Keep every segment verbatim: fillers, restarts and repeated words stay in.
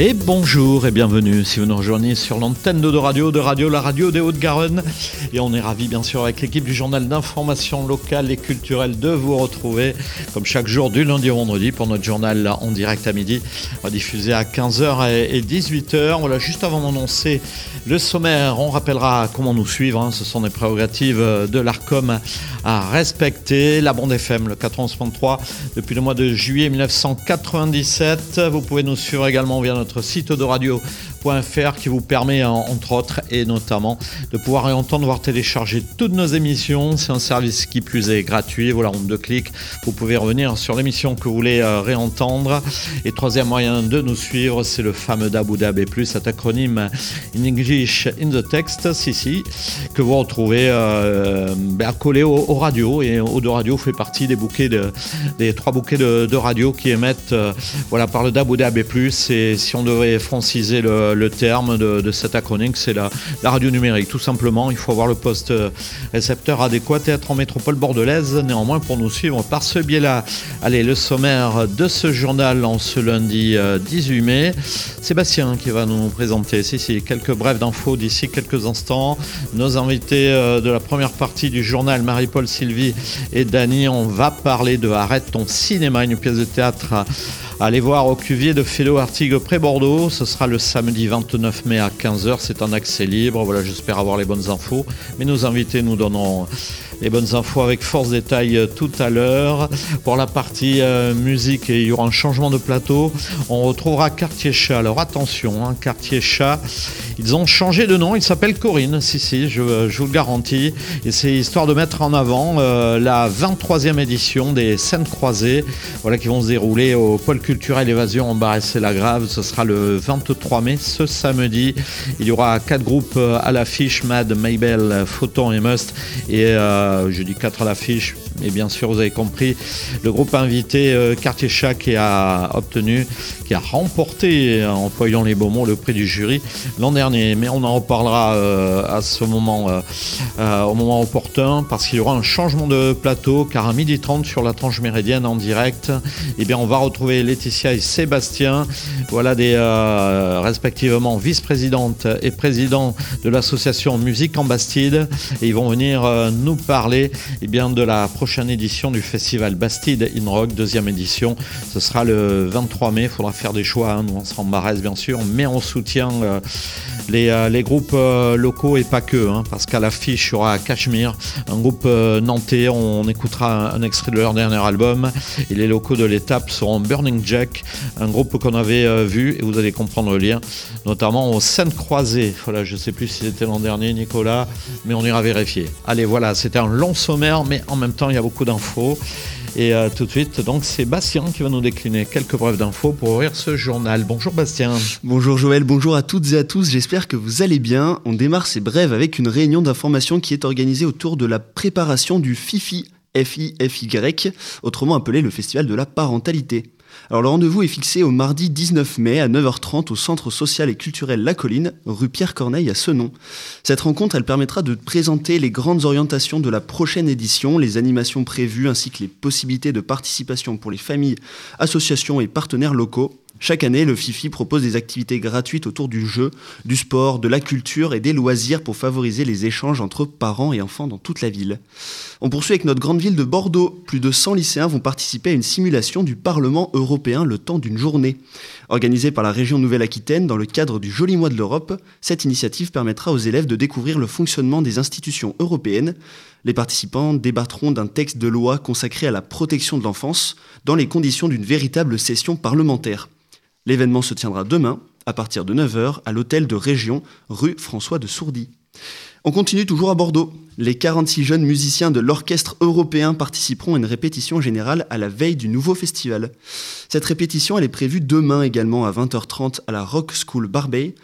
Et bonjour et bienvenue si vous nous rejoignez sur l'antenne de Radio, de Radio, la radio des Hauts-de-Garonne. Et on est ravis bien sûr avec l'équipe du journal d'information locale et culturelle de vous retrouver comme chaque jour du lundi au vendredi pour notre journal en direct à midi. On va diffuser à quinze heures et dix-huit heures. Voilà, juste avant d'annoncer le sommaire, on rappellera comment nous suivre. Hein. Ce sont des prérogatives de l'Arcom à respecter. La bande F M, le quatre-vingt-onze virgule trois, depuis le mois de juillet mille neuf cent quatre-vingt-dix-sept. Vous pouvez nous suivre également via notre site de radio point f r qui vous permet entre autres et notamment de pouvoir réentendre, voire télécharger toutes nos émissions. C'est un service qui plus est gratuit. Voilà, en deux clics, vous pouvez revenir sur l'émission que vous voulez réentendre. Et troisième moyen de nous suivre, c'est le fameux d'Abu Dhabi plus, cet acronyme in English in the text, si si, que vous retrouvez euh, ben, collé aux, aux radios. Et aux deux radios fait partie des bouquets de, des trois bouquets de, de radios qui émettent euh, voilà, par le d'Abu Dhabi plus. Et si on devait franciser le, le terme de, de cet acronyme, c'est la, la radio numérique. Tout simplement, il faut avoir le poste récepteur adéquat et être en métropole bordelaise, néanmoins, pour nous suivre par ce biais-là. Allez, le sommaire de ce journal en ce lundi dix-huit mai. Sébastien qui va nous présenter si, si, quelques brèves d'infos d'ici quelques instants. Nos invités de la première partie du journal, Marie-Paul, Sylvie et Dany, on va parler de Arrête ton cinéma, une pièce de théâtre à aller voir au Cuvier de Félo Artigues près Bordeaux. Ce sera le samedi vingt-neuf mai à quinze heures. C'est un accès libre. Voilà, j'espère avoir les bonnes infos. Mais nos invités nous donneront les bonnes infos avec force détail tout à l'heure. Pour la partie euh, musique, il y aura un changement de plateau. On retrouvera Quartier Chat. Alors attention, hein, Quartier Chat, ils ont changé de nom. Ils s'appellent Corinne. Si, si, je, je vous le garantis. Et c'est histoire de mettre en avant euh, la vingt-troisième édition des Scènes Croisées. Voilà, qui vont se dérouler au Pôle Culturel Évasion en Barré-la-Grave. Ce sera le vingt-trois mai, ce samedi. Il y aura quatre groupes à l'affiche: Mad, Mabel, Photon et Must. Et euh, je dis quatre à l'affiche, mais bien sûr, vous avez compris, le groupe invité euh, Quartier Chat qui a obtenu, qui a remporté, en employant les beaux mots, le prix du jury l'an dernier. Mais on en reparlera euh, à ce moment, euh, euh, au moment opportun, parce qu'il y aura un changement de plateau, car à midi trente sur la tranche méridienne en direct, eh bien, on va retrouver Laetitia et Sébastien, voilà des euh, respectivement vice-présidente et président de l'association Musique en Bastide, et ils vont venir euh, nous parler eh bien, de la prochaine édition du festival Bastide in Rock, deuxième édition. Ce sera le vingt-trois mai. Il faudra faire des choix. Hein. Nous, on sera en Barrèse, bien sûr, mais on soutient euh, les, euh, les groupes euh, locaux et pas que, hein, parce qu'à l'affiche, il y aura Cachemire, un groupe euh, nantais. On, on écoutera un, un extrait de leur dernier album. Et les locaux de l'étape seront Burning Jack, un groupe qu'on avait euh, vu, et vous allez comprendre le lien, notamment aux Scènes Croisées. Voilà, je ne sais plus si c'était l'an dernier, Nicolas, mais on ira vérifier. Allez, voilà, c'était un long sommaire, mais en même temps, il y a beaucoup d'infos. Et euh, tout de suite, donc, c'est Bastien qui va nous décliner quelques brèves d'infos pour ouvrir ce journal. Bonjour Bastien. Bonjour Joël, bonjour à toutes et à tous, j'espère que vous allez bien. On démarre ces brèves avec une réunion d'information qui est organisée autour de la préparation du FIFY, F I F Y, autrement appelé le Festival de la Parentalité. Alors le rendez-vous est fixé au mardi dix-neuf mai à neuf heures trente au Centre social et culturel La Colline, rue Pierre-Corneille à Senon. Cette rencontre, elle permettra de présenter les grandes orientations de la prochaine édition, les animations prévues ainsi que les possibilités de participation pour les familles, associations et partenaires locaux. Chaque année, le FIFY propose des activités gratuites autour du jeu, du sport, de la culture et des loisirs pour favoriser les échanges entre parents et enfants dans toute la ville. On poursuit avec notre grande ville de Bordeaux. Plus de cent lycéens vont participer à une simulation du Parlement européen le temps d'une journée. Organisée par la région Nouvelle-Aquitaine dans le cadre du Joli Mois de l'Europe, cette initiative permettra aux élèves de découvrir le fonctionnement des institutions européennes. Les participants débattront d'un texte de loi consacré à la protection de l'enfance dans les conditions d'une véritable session parlementaire. L'événement se tiendra demain, à partir de neuf heures, à l'hôtel de Région, rue François de Sourdy. On continue toujours à Bordeaux. Les quarante-six jeunes musiciens de l'Orchestre européen participeront à une répétition générale à la veille du nouveau festival. Cette répétition, elle est prévue demain également à vingt heures trente à la Rock School Barbey.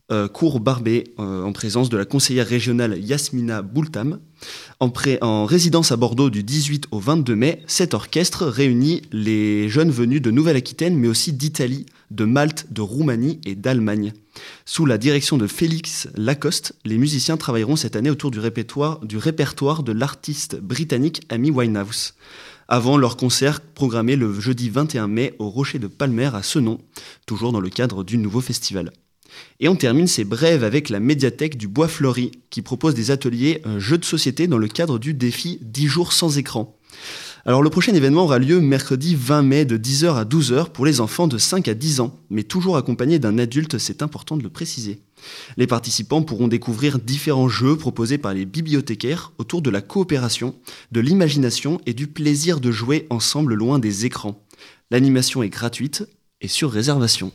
euh, cours Barbet, euh, en présence de la conseillère régionale Yasmina Boultam. En, pré- en résidence à Bordeaux du dix-huit au vingt-deux mai, cet orchestre réunit les jeunes venus de Nouvelle-Aquitaine, mais aussi d'Italie, de Malte, de Roumanie et d'Allemagne. Sous la direction de Félix Lacoste, les musiciens travailleront cette année autour du répertoire, du répertoire de l'artiste britannique Amy Winehouse, avant leur concert programmé le jeudi vingt et un mai au Rocher de Palmer à Senon, toujours dans le cadre du nouveau festival. Et on termine ces brèves avec la médiathèque du Bois Fleuri, qui propose des ateliers euh, jeux de société dans le cadre du défi dix jours sans écran. Alors le prochain événement aura lieu mercredi vingt mai de dix heures à douze heures pour les enfants de cinq à dix ans, mais toujours accompagnés d'un adulte, c'est important de le préciser. Les participants pourront découvrir différents jeux proposés par les bibliothécaires autour de la coopération, de l'imagination et du plaisir de jouer ensemble loin des écrans. L'animation est gratuite et sur réservation.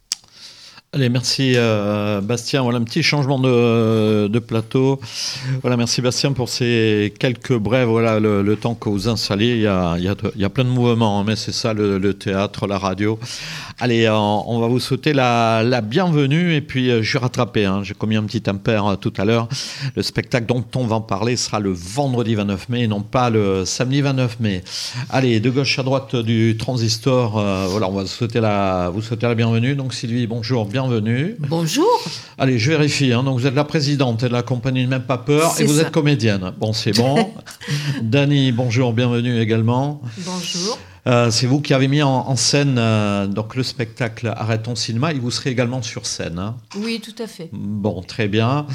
Allez, merci euh, Bastien. Voilà un petit changement de, de plateau. Voilà, merci Bastien pour ces quelques brèves. Voilà, le, le temps que vous installez, il y a, il y a, il y a plein de mouvements, hein, mais c'est ça le, le théâtre, la radio. Allez, on, on va vous souhaiter la, la bienvenue. Et puis, euh, je vais rattraper, hein, j'ai commis un petit impair euh, tout à l'heure. Le spectacle dont on va en parler sera le vendredi vingt-neuf mai et non pas le samedi vingt-neuf mai. Allez, de gauche à droite du transistor, euh, voilà, on va vous souhaiter la, vous souhaiter la bienvenue. Donc Sylvie, bonjour, bienvenue. Bienvenue. Bonjour. Allez, je vérifie. Hein. Donc, vous êtes la présidente de la compagnie Même Pas Peur c'est et vous ça. êtes comédienne. Bon, c'est bon. Dany, bonjour, bienvenue également. Bonjour. Euh, c'est vous qui avez mis en, en scène euh, donc le spectacle Arrête ton cinéma et vous serez également sur scène. Hein. Oui, tout à fait. Bon, très bien.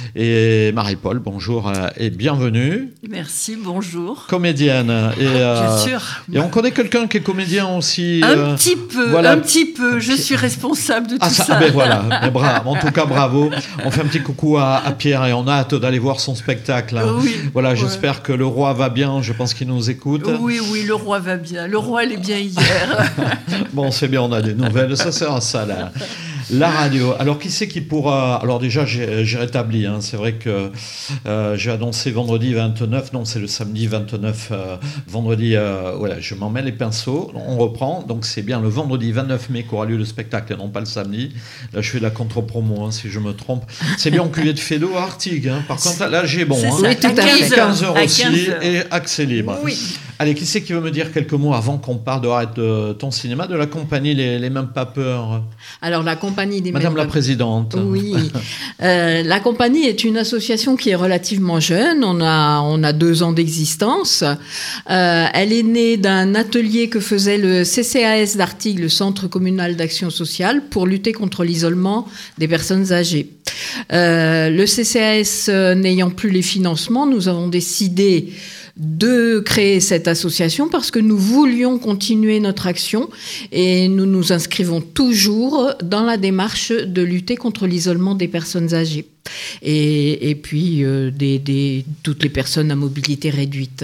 Et Marie-Paul, bonjour euh, et bienvenue. Merci, bonjour. Comédienne. Et, euh, Bien sûr. Et on connaît quelqu'un qui est comédien aussi. Un euh, petit peu, voilà. un petit peu. Je suis responsable de tout Ah, ça, ça. ah ben voilà, mais bravo. En tout cas, bravo. On fait un petit coucou à, à Pierre et on a hâte d'aller voir son spectacle. Hein. Oui. Voilà, Ouais. j'espère que le roi va bien. Je pense qu'il nous écoute. Oui, oui, le roi va bien. Le roi allait bien hier. Bon, c'est bien, on a des nouvelles. Ça sert ça, la, la radio. Alors, qui c'est qui pourra... Alors déjà, j'ai, j'ai rétabli. Hein. C'est vrai que euh, j'ai annoncé vendredi vingt-neuf. Non, c'est le samedi vingt-neuf. Euh, vendredi, euh, voilà, je m'en mets les pinceaux. On reprend. Donc, c'est bien le vendredi vingt-neuf mai qu'aura lieu le spectacle et non pas le samedi. Là, je fais de la contre-promo, hein, si je me trompe. C'est bien en cuvée de Fédo à Artigues. Hein. Par contre, là, j'ai bon. C'est Hein. ça, Oui, tout à à fait. quinze heures. quinze heures À aussi quinze heures. et accès libre. Oui. Allez, qui c'est qui veut me dire quelques mots avant qu'on parle de Arrête de ton cinéma, de la compagnie Les, les Mêmes Pas Peur? Alors, la compagnie des Madame Mêmes la Pas- présidente. Oui. Euh, la compagnie est une association qui est relativement jeune. On a, on a deux ans d'existence. Euh, elle est née d'un atelier que faisait le C C A S d'Artigues, le Centre communal d'action sociale, pour lutter contre l'isolement des personnes âgées. Euh, le C C A S euh, n'ayant plus les financements, nous avons décidé de créer cette association parce que nous voulions continuer notre action et nous nous inscrivons toujours dans la démarche de lutter contre l'isolement des personnes âgées et, et puis euh, des, des, toutes les personnes à mobilité réduite.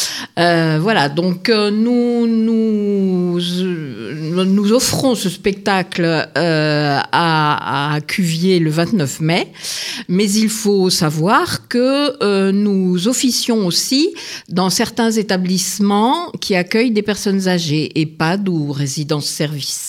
Euh, voilà, donc euh, nous, nous, euh, nous offrons ce spectacle euh, à, à Cuvier le vingt-neuf mai, mais il faut savoir que euh, nous officions aussi dans certains établissements qui accueillent des personnes âgées, EHPAD ou résidence-service.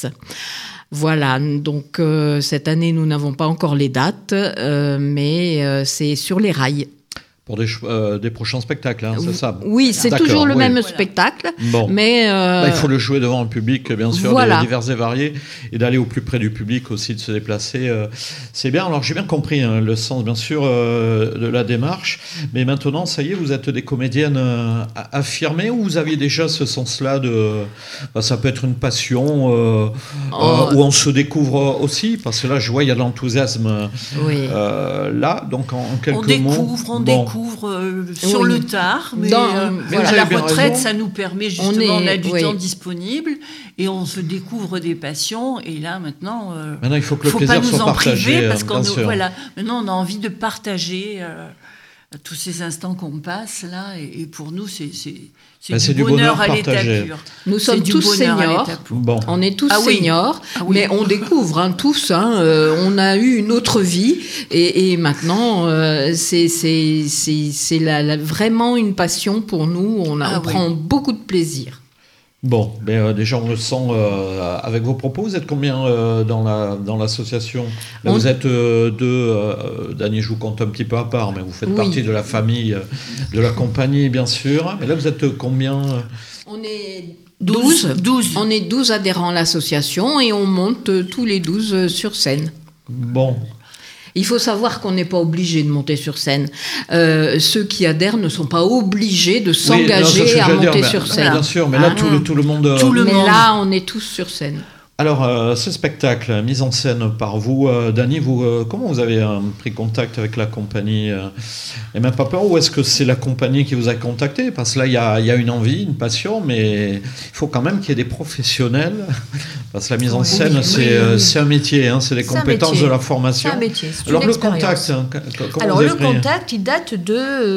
Voilà, donc euh, cette année, nous n'avons pas encore les dates, euh, mais euh, c'est sur les rails. Pour des, euh, des prochains spectacles, hein, c'est ça? Oui, c'est D'accord, toujours le oui. même Voilà. spectacle, Bon. mais... euh, Là, il faut le jouer devant un public, bien sûr, Voilà. divers et variés, et d'aller au plus près du public aussi, de se déplacer. Euh, c'est bien. Alors, j'ai bien compris hein, le sens, bien sûr, euh, de la démarche. Mais maintenant, ça y est, vous êtes des comédiennes euh, affirmées ou vous aviez déjà ce sens-là de... Bah, ça peut être une passion euh, Oh. euh, où on se découvre aussi, parce que là, je vois, il y a de l'enthousiasme oui. euh, là. Donc, en, en quelques On mots... découvre, on Bon. découvre euh, sur Oui. le tard, mais, Dans- euh, mais vous à avez la bien retraite, raison. ça nous permet justement, On est- on, a du oui. temps disponible et on se découvre des passions. Et là, maintenant, euh, Maintenant, il faut que le faut plaisir pas nous soit en partagé, priver parce euh, qu'on bien sûr. voilà, maintenant on a envie de partager euh, tous ces instants qu'on passe là. Et, et pour nous, c'est c'est c'est Ben, du, c'est du bonheur, bonheur à l'état partagé. pur. Nous C'est sommes du tous bonheur à seniors. l'état pur. Bon. On est tous Ah oui. seniors, Ah oui. mais on découvre hein, tous. Hein, euh, on a eu une autre vie et, et maintenant, euh, c'est, c'est, c'est, c'est la, la- vraiment une passion pour nous. On, a, Ah on oui. prend beaucoup de plaisir. Bon, ben, euh, déjà on le sent euh, avec vos propos. Vous êtes combien euh, dans, la, dans l'association ? Là, on... Vous êtes euh, deux, euh, Dany, je vous compte un petit peu à part, mais vous faites oui. partie de la famille, euh, de la compagnie bien sûr. Mais là vous êtes combien ? On est douze. douze. On est douze adhérents à l'association et on monte euh, tous les douze sur scène. Bon. Il faut savoir qu'on n'est pas obligé de monter sur scène. Euh, ceux qui adhèrent ne sont pas obligés de s'engager oui, non, à monter dire, sur ben, scène. Bien sûr, mais là, ah, tout, le, tout le monde... Tout le mais monde. là, on est tous sur scène. Alors, euh, ce spectacle, mis en scène par vous, euh, Dany, vous, euh, comment vous avez euh, pris contact avec la compagnie euh, et même pas peur, ou est-ce que c'est la compagnie qui vous a contacté ? Parce que là, il y a, y a une envie, une passion, mais il faut quand même qu'il y ait des professionnels. Parce que la mise en scène, oui, c'est, oui, euh, oui. c'est un métier, hein, c'est des C'est un compétences métier. de la formation. C'est un métier, c'est Alors, une le expérience. contact, hein, comment Alors vous le avez pris contact, il date de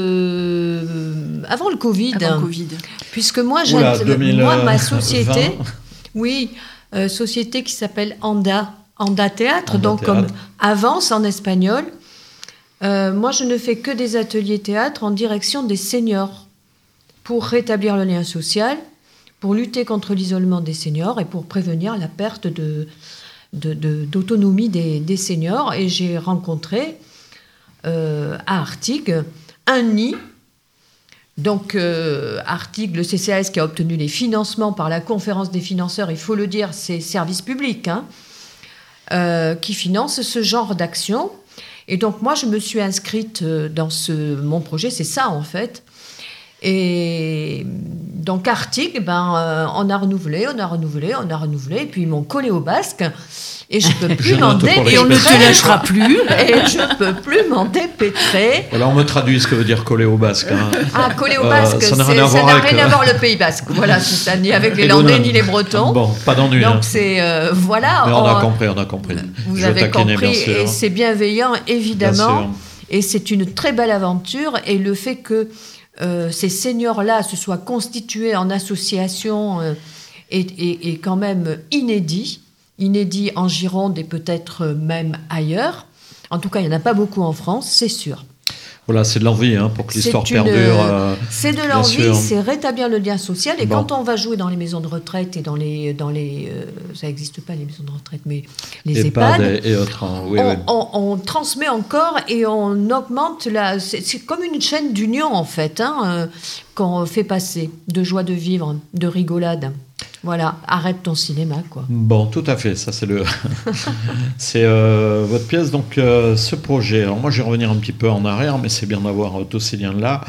euh, avant le Covid. Avant Covid. Puisque moi, j'ai, Oula, deux mille moi, ma vingt. société, oui, euh, société qui s'appelle Anda, Anda Théâtre, Anda donc Théâtre. comme Avance en espagnol. Euh, moi, je ne fais que des ateliers théâtre en direction des seniors pour rétablir le lien social, pour lutter contre l'isolement des seniors et pour prévenir la perte de, de, de- d'autonomie des, des seniors. Et j'ai rencontré euh, à Artigues un nid. Donc, euh, Artigues, le C C A S qui a obtenu les financements par la conférence des financeurs, il faut le dire, c'est service public, hein, euh, qui finance ce genre d'action. Et donc, moi, je me suis inscrite euh, dans ce, mon projet, c'est ça en fait. Et donc, Artigues, ben, euh, on a renouvelé, on a renouvelé, on a renouvelé, et puis ils m'ont collé au basque. Et je ne peux plus Je m'en note pour dépêtrer. les Et on ne te lâchera plus. Et je ne peux plus m'en dépêtrer. Alors, on me traduit ce que veut dire coller au basque. Hein. Ah, coller au Euh, basque, ça n'a c'est- rien à ça voir n'a avec, rien euh, à voir le Pays basque. Voilà, c'est ça, ni avec les Et Landais Donan. ni les Bretons. Bon, pas d'ennui. hein. Donc c'est euh, voilà. Mais on a on- compris, on a compris. Vous Je avez taquinais, compris, bien sûr. et c'est bienveillant Bien évidemment. sûr. Et c'est une très belle aventure. Et le fait que euh, ces seniors-là se soient constitués en association euh, est, est- est quand même inédit. Inédit en Gironde et peut-être même ailleurs. En tout cas, il n'y en a pas beaucoup en France, c'est sûr. Voilà, c'est de l'envie hein, pour que l'histoire C'est une- perdure. euh, C'est de bien l'envie, sûr. c'est rétablir le lien social. Et Bon. quand on va jouer dans les maisons de retraite et dans les... Dans les euh, ça n'existe pas, les maisons de retraite, mais les EHPAD EHPAD, et, et autres. hein. Oui, on, oui. on- on transmet encore et on augmente la... C'est, c'est comme une chaîne d'union, en fait, hein, euh, qu'on fait passer, de joie de vivre, de rigolade. Voilà, arrête ton cinéma, quoi. Bon, tout à fait, ça c'est le, c'est euh, votre pièce. Donc euh, ce projet. Alors moi, je vais revenir un petit peu en arrière, mais c'est bien d'avoir euh, tous ces liens-là.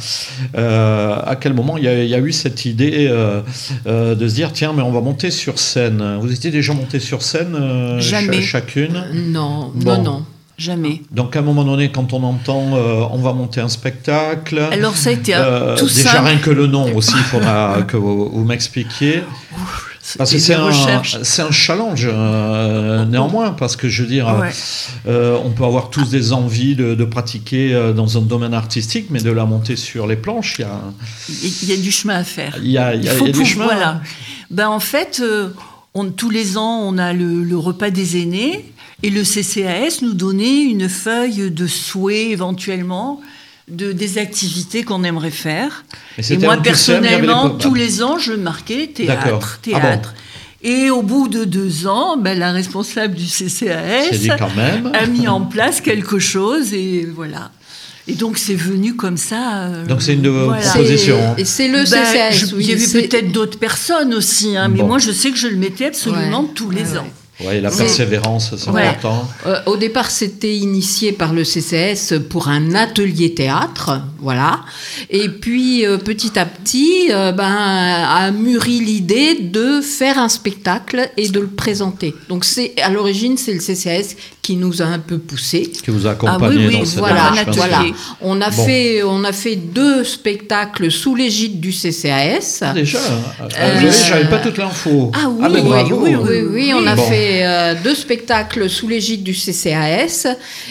Euh, à quel moment il y, a, il y a eu cette idée euh, euh, de se dire tiens, mais on va monter sur scène. Vous étiez déjà monté sur scène euh, Jamais. cha- chacune. Non, Bon. non, non. Jamais. Donc à un moment donné, quand on entend euh, on va monter un spectacle. Alors ça a été euh, tout déjà simple. rien que le nom aussi, il faudra que vous, vous m'expliquiez. Parce que Et c'est des un, recherches. c'est un challenge euh, néanmoins, parce que je veux dire, Ouais. euh, on peut avoir tous des envies de, de pratiquer euh, dans un domaine artistique, mais de la monter sur les planches, il y a, Il y a du chemin à faire. il y a, il y a- Il faut il y a des pouvoir- chemins. Voilà. Ben, en fait, euh, on, tous les ans, on a le, le repas des aînés et le C C A S nous donnait une feuille de souhaits éventuellement de, des activités qu'on aimerait faire. Et Et c'était moi, un tout seul, il y avait personnellement, les- tous les ans, je marquais D'accord. théâtre, Ah bon. théâtre. Et au bout de deux ans, ben, la responsable du C C A C'est S dit quand même. a mis en place quelque chose et voilà. Et donc, c'est venu comme ça. euh, Donc c'est une de vos voilà. propositions. C'est- Et c'est le Ben, C C A S, je- oui. Il y avait c'est- peut-être d'autres personnes aussi, hein, mais Bon. moi je sais que je le mettais absolument Ouais. tous les Ouais, ans. ouais. Ouais, et la C'est- persévérance, c'est Ouais. important. Euh, au départ, c'était initié par le C C A S pour un atelier théâtre, voilà. Et puis, euh, petit à petit, euh, ben, a mûri l'idée de faire un spectacle et de le présenter. Donc, c'est à l'origine, c'est le C C A S qui nous a un peu poussé. Qui vous a accompagné Ah oui, oui, dans cette Voilà, démarche, bien sûr. voilà. On a Bon. fait, on a fait deux spectacles sous l'égide du C C A S. Ah, déjà, euh, Euh, j'avais- j'avais pas toute l'info. Ah oui, ben, oui, bravo. oui, Oui, oui, on a Bon. fait euh, deux spectacles sous l'égide du C C A S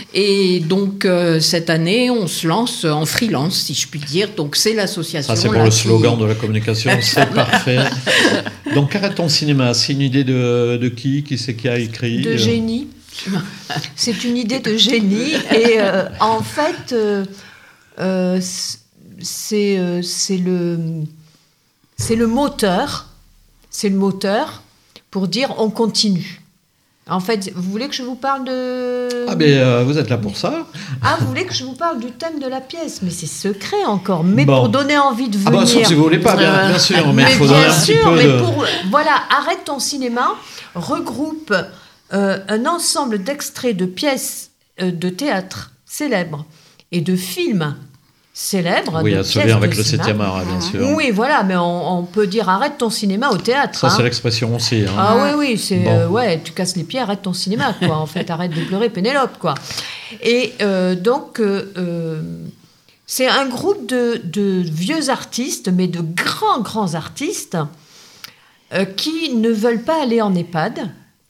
et donc euh, cette année on se lance en freelance si je puis dire, donc c'est l'association. Ça, c'est pour là le qui- slogan de la communication, c'est parfait. Donc, Arrête ton cinéma, c'est une idée de, de qui Qui c'est qui a écrit De génie. C'est une idée de génie. Et euh, en fait, euh, euh, c'est, euh, c'est, le, c'est le moteur c'est le moteur pour dire on continue. En fait, vous voulez que je vous parle de... Ah, mais euh, vous êtes là pour ça. Ah, vous voulez que je vous parle du thème de la pièce? Mais c'est secret encore. Mais bon. pour donner envie de venir... Ah bah, sauf si vous voulez pas, bien, bien sûr. Mais il faut bien donner un sûr, petit peu mais de... pour... Voilà, Arrête ton cinéma regroupe euh, un ensemble d'extraits de pièces euh, de théâtre célèbres et de films célèbres. Oui, de à se lien avec le septième art, bien sûr. Oui, voilà, mais on, on peut dire arrête ton cinéma au théâtre. Ça, hein. c'est l'expression aussi. Hein. Ah oui, oui, c'est Bon. euh, ouais, tu casses les pieds, arrête ton cinéma, quoi. En fait, arrête de pleurer, Pénélope, quoi. Et euh, donc, euh, euh, c'est un groupe de, de vieux artistes, mais de grands, grands artistes, euh, qui ne veulent pas aller en EHPAD,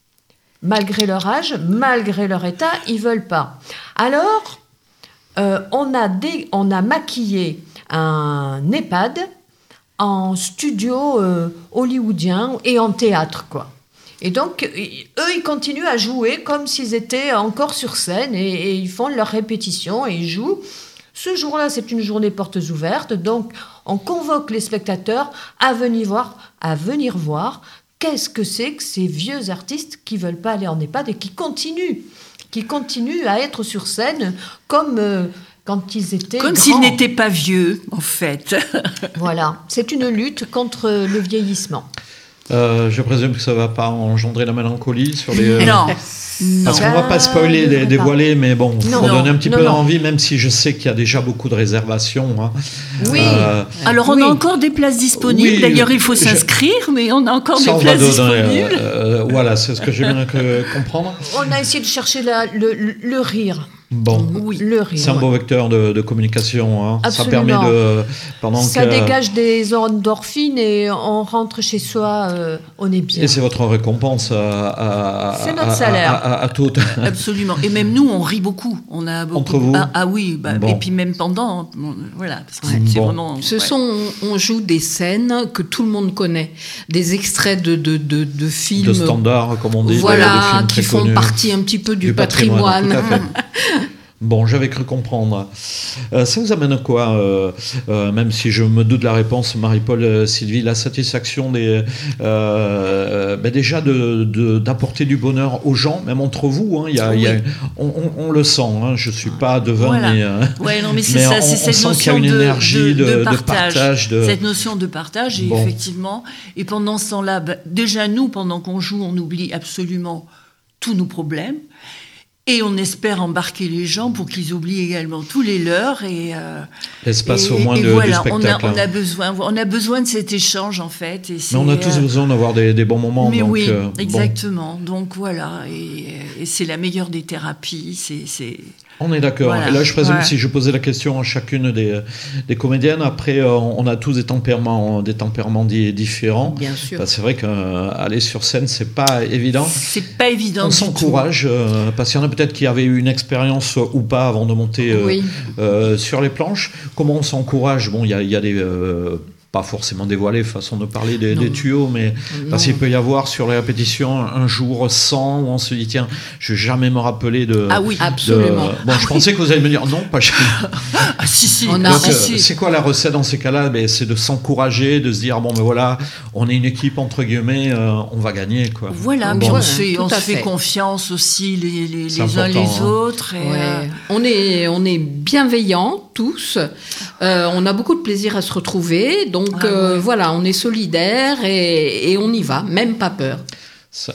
malgré leur âge, malgré leur état, ils veulent pas. Alors, euh, on a dé- on a maquillé un EHPAD en studio euh, hollywoodien et en théâtre, quoi. Et donc, y- eux, ils continuent à jouer comme s'ils étaient encore sur scène et, et ils font leurs répétitions et ils jouent. Ce jour-là, c'est une journée portes ouvertes, donc on convoque les spectateurs à venir voir, à venir voir qu'est-ce que c'est que ces vieux artistes qui veulent pas aller en EHPAD et qui continuent, qui continuent à être sur scène comme... euh, quand ils étaient Comme grands. s'ils n'étaient pas vieux, en fait. Voilà, c'est une lutte contre le vieillissement. Euh, je présume que ça ne va pas engendrer la mélancolie sur les... euh, Non. Parce Non. qu'on ne va pas spoiler, Ça dé- devrait dévoiler, mais bon, il faut Non, donner un petit non, peu non. d'envie, même si je sais qu'il y a déjà beaucoup de réservations. Hein. Oui. Euh, Alors, on Oui. a encore des places disponibles. Oui, D'ailleurs, il faut je- s'inscrire, mais on a encore ça, des on va places donner, disponibles. euh, euh, voilà, c'est ce que j'ai bien que comprendre. On a essayé de chercher la- le, le- le rire. Bon, Oui. Le rire. c'est un beau vecteur de, de communication. Hein. Ça Absolument. permet de... Pendant Ça que, dégage des endorphines et on rentre chez soi, euh, on est bien. Et c'est votre récompense à, à, C'est à- notre à- salaire. à, à, à toutes. Absolument. Et même nous, on rit beaucoup. On a beaucoup. Entre vous Ah, ah oui. Bah, Bon. Et puis même pendant. bon, Voilà. Parce que c'est c'est Bon. vraiment. Ce ouais. sont, on joue des scènes que tout le monde connaît, des extraits de, de, de, de films, De standards, comme on dit. de voilà, films qui très font connus. partie un petit peu du, Du patrimoine, patrimoine. tout à fait. Bon, j'avais cru comprendre. Euh, ça vous amène à quoi euh, euh, même si je me doute de la réponse, Marie-Paul, euh, Sylvie, la satisfaction des, euh, ben déjà de, de- d'apporter du bonheur aux gens, même entre vous. Hein, il y a, il y a- Oui. on, on- on le sent. Hein, je suis pas devin, Voilà. mais, euh, Ouais, non, mais c'est mais ça, on- c'est on cette sent notion qu'il y a une de, énergie de, de- de de partage. partage, de- Cette notion de partage, et Bon. effectivement. Et pendant ce temps-là, bah, déjà nous, pendant qu'on joue, on oublie absolument tous nos problèmes. Et on espère embarquer les gens pour qu'ils oublient également tous les leurs. Et, euh, l'espace et- au moins et de, du voilà, on a, spectacle. on, a hein. besoin, on a besoin de cet échange, en fait. Et Mais on a tous euh, besoin d'avoir des, des bons moments. Mais donc, oui, euh, bon. exactement. Donc voilà, et, et c'est la meilleure des thérapies. C'est, c'est... On est d'accord. Voilà. Et là, je présume Ouais. si je posais la question à chacune des, des comédiennes, après, euh, on a tous des tempéraments, des tempéraments di- différents. Bien sûr. Bah, c'est vrai qu'aller sur scène, c'est pas évident. c'est pas évident. On du s'encourage, euh, parce qu'il y en a peut-être qui avaient eu une expérience ou pas avant de monter euh, Oui. euh, sur les planches. Comment on s'encourage? Bon, il y a, il y a des... euh, pas forcément dévoilées, façon de parler des, Non. des tuyaux, mais Non. parce qu'il peut y avoir sur les répétitions un jour sans où on se dit tiens, je vais jamais me rappeler de... Ah oui, de- Absolument. Bon, je pensais que vous allez me dire non, pas jamais. Ah si, si. On a- Donc, si, euh, si. c'est quoi la recette dans ces cas-là? Ben, c'est de s'encourager, de se dire bon, ben voilà, on est une équipe entre guillemets, euh, on va gagner quoi. Voilà, Bon. puis on Ouais, se fait, tout on à se fait fait. confiance aussi les, les, C'est les uns important, les hein. autres. Et, Ouais. euh, On est, on est bienveillants tous. Euh, on a beaucoup de plaisir à se retrouver. Donc Ah euh, ouais. voilà, on est solidaires et, et on y va, même pas peur. Ça-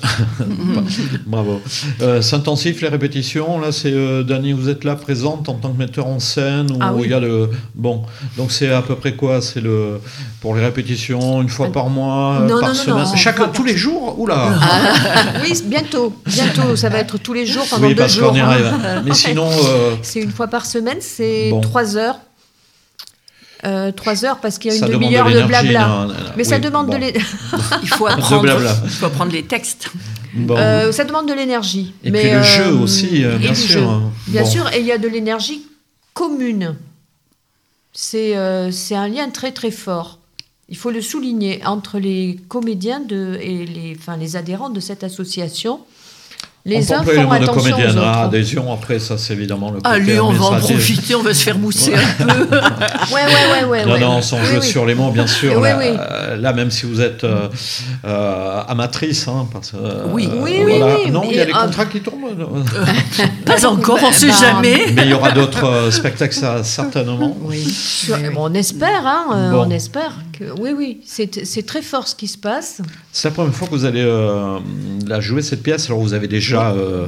Bravo. Euh, c'est intensif les répétitions. Là, c'est euh, Dani, vous êtes là présente en tant que metteur en scène ou Ah oui. il y a le bon. Donc c'est à peu près quoi? C'est le pour les répétitions une fois par mois, Non, par non, non, semaine, non. chaque tous les jours. Oula. Oui, bientôt. Bientôt, ça va être tous les jours pendant oui, deux parce jours. qu'on y hein. arrive. Mais sinon. euh, C'est une fois par semaine, c'est Bon. trois heures. Euh, trois heures parce qu'il y a ça une demande demi-heure de l'énergie, blabla. non, non, non. Mais ça Oui, demande bon. de l'é- il faut apprendre, blabla. il faut apprendre les textes. Bon. euh, ça demande de l'énergie. Et Mais, puis le euh, jeu aussi, euh, et bien le sûr. jeu. hein. Bien Bon. sûr, et il y a de l'énergie commune. C'est euh, c'est un lien très très fort. Il faut le souligner entre les comédiens de, et les, enfin, les adhérents de cette association. Les on uns peut employer font le mot de attention aux comédienne, autres. ah, adhésion, après ça c'est évidemment le côté Allez, on va en administratif. profiter, on va se faire mousser un peu. Ouais, ouais, ouais, ouais. Non, ouais. non, on s'en Oui, joue oui. sur les mots, bien sûr. Oui, là, oui. euh, là, même si vous êtes euh, euh, amatrice, hein, parce que, euh, Oui. Oui, oui, voilà. oui, Non, il y a mais, les euh, contrats qui tombent. Pas encore, on ne sait Bah, jamais. Mais il y aura d'autres euh, spectacles, ça, certainement. Oui. Sur- Oui, oui. bon, on espère, hein, euh, Bon. on espère que oui, oui, c'est c'est très fort ce qui se passe. C'est la première fois que vous allez euh, la jouer cette pièce. Alors vous avez déjà euh, Oui.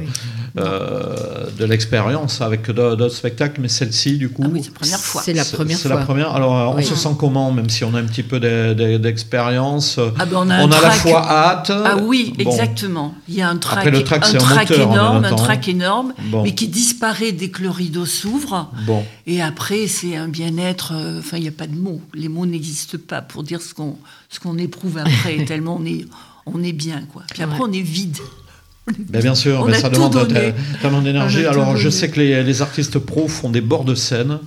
euh, de l'expérience avec d'au- d'autres spectacles, mais celle-ci, du coup, Ah oui, c'est la première fois. C'est la c'est- première c'est fois. la première. Alors euh, on Oui. se sent comment, même si on a un petit peu de- de- d'expérience Ah ben, on a, un On a à la trac. fois hâte. Ah oui, Bon. exactement. Il y a un trac, Après, le trac, un c'est un trac moteur en énorme, même un temps. trac énorme, Bon. mais qui disparaît dès que le rideau s'ouvre. Bon. Et après, c'est un bien-être. euh, Enfin, il n'y a pas de mots. Les mots n'existent pas pour dire ce qu'on ce qu'on éprouve après. tellement on est on est bien, quoi. Puis après, Ouais. on est vide. Ben bien sûr, On mais a ça tout demande donné. te- tellement d'énergie. On a tout Alors, je donné. sais que les, les artistes pros font des bords de scène.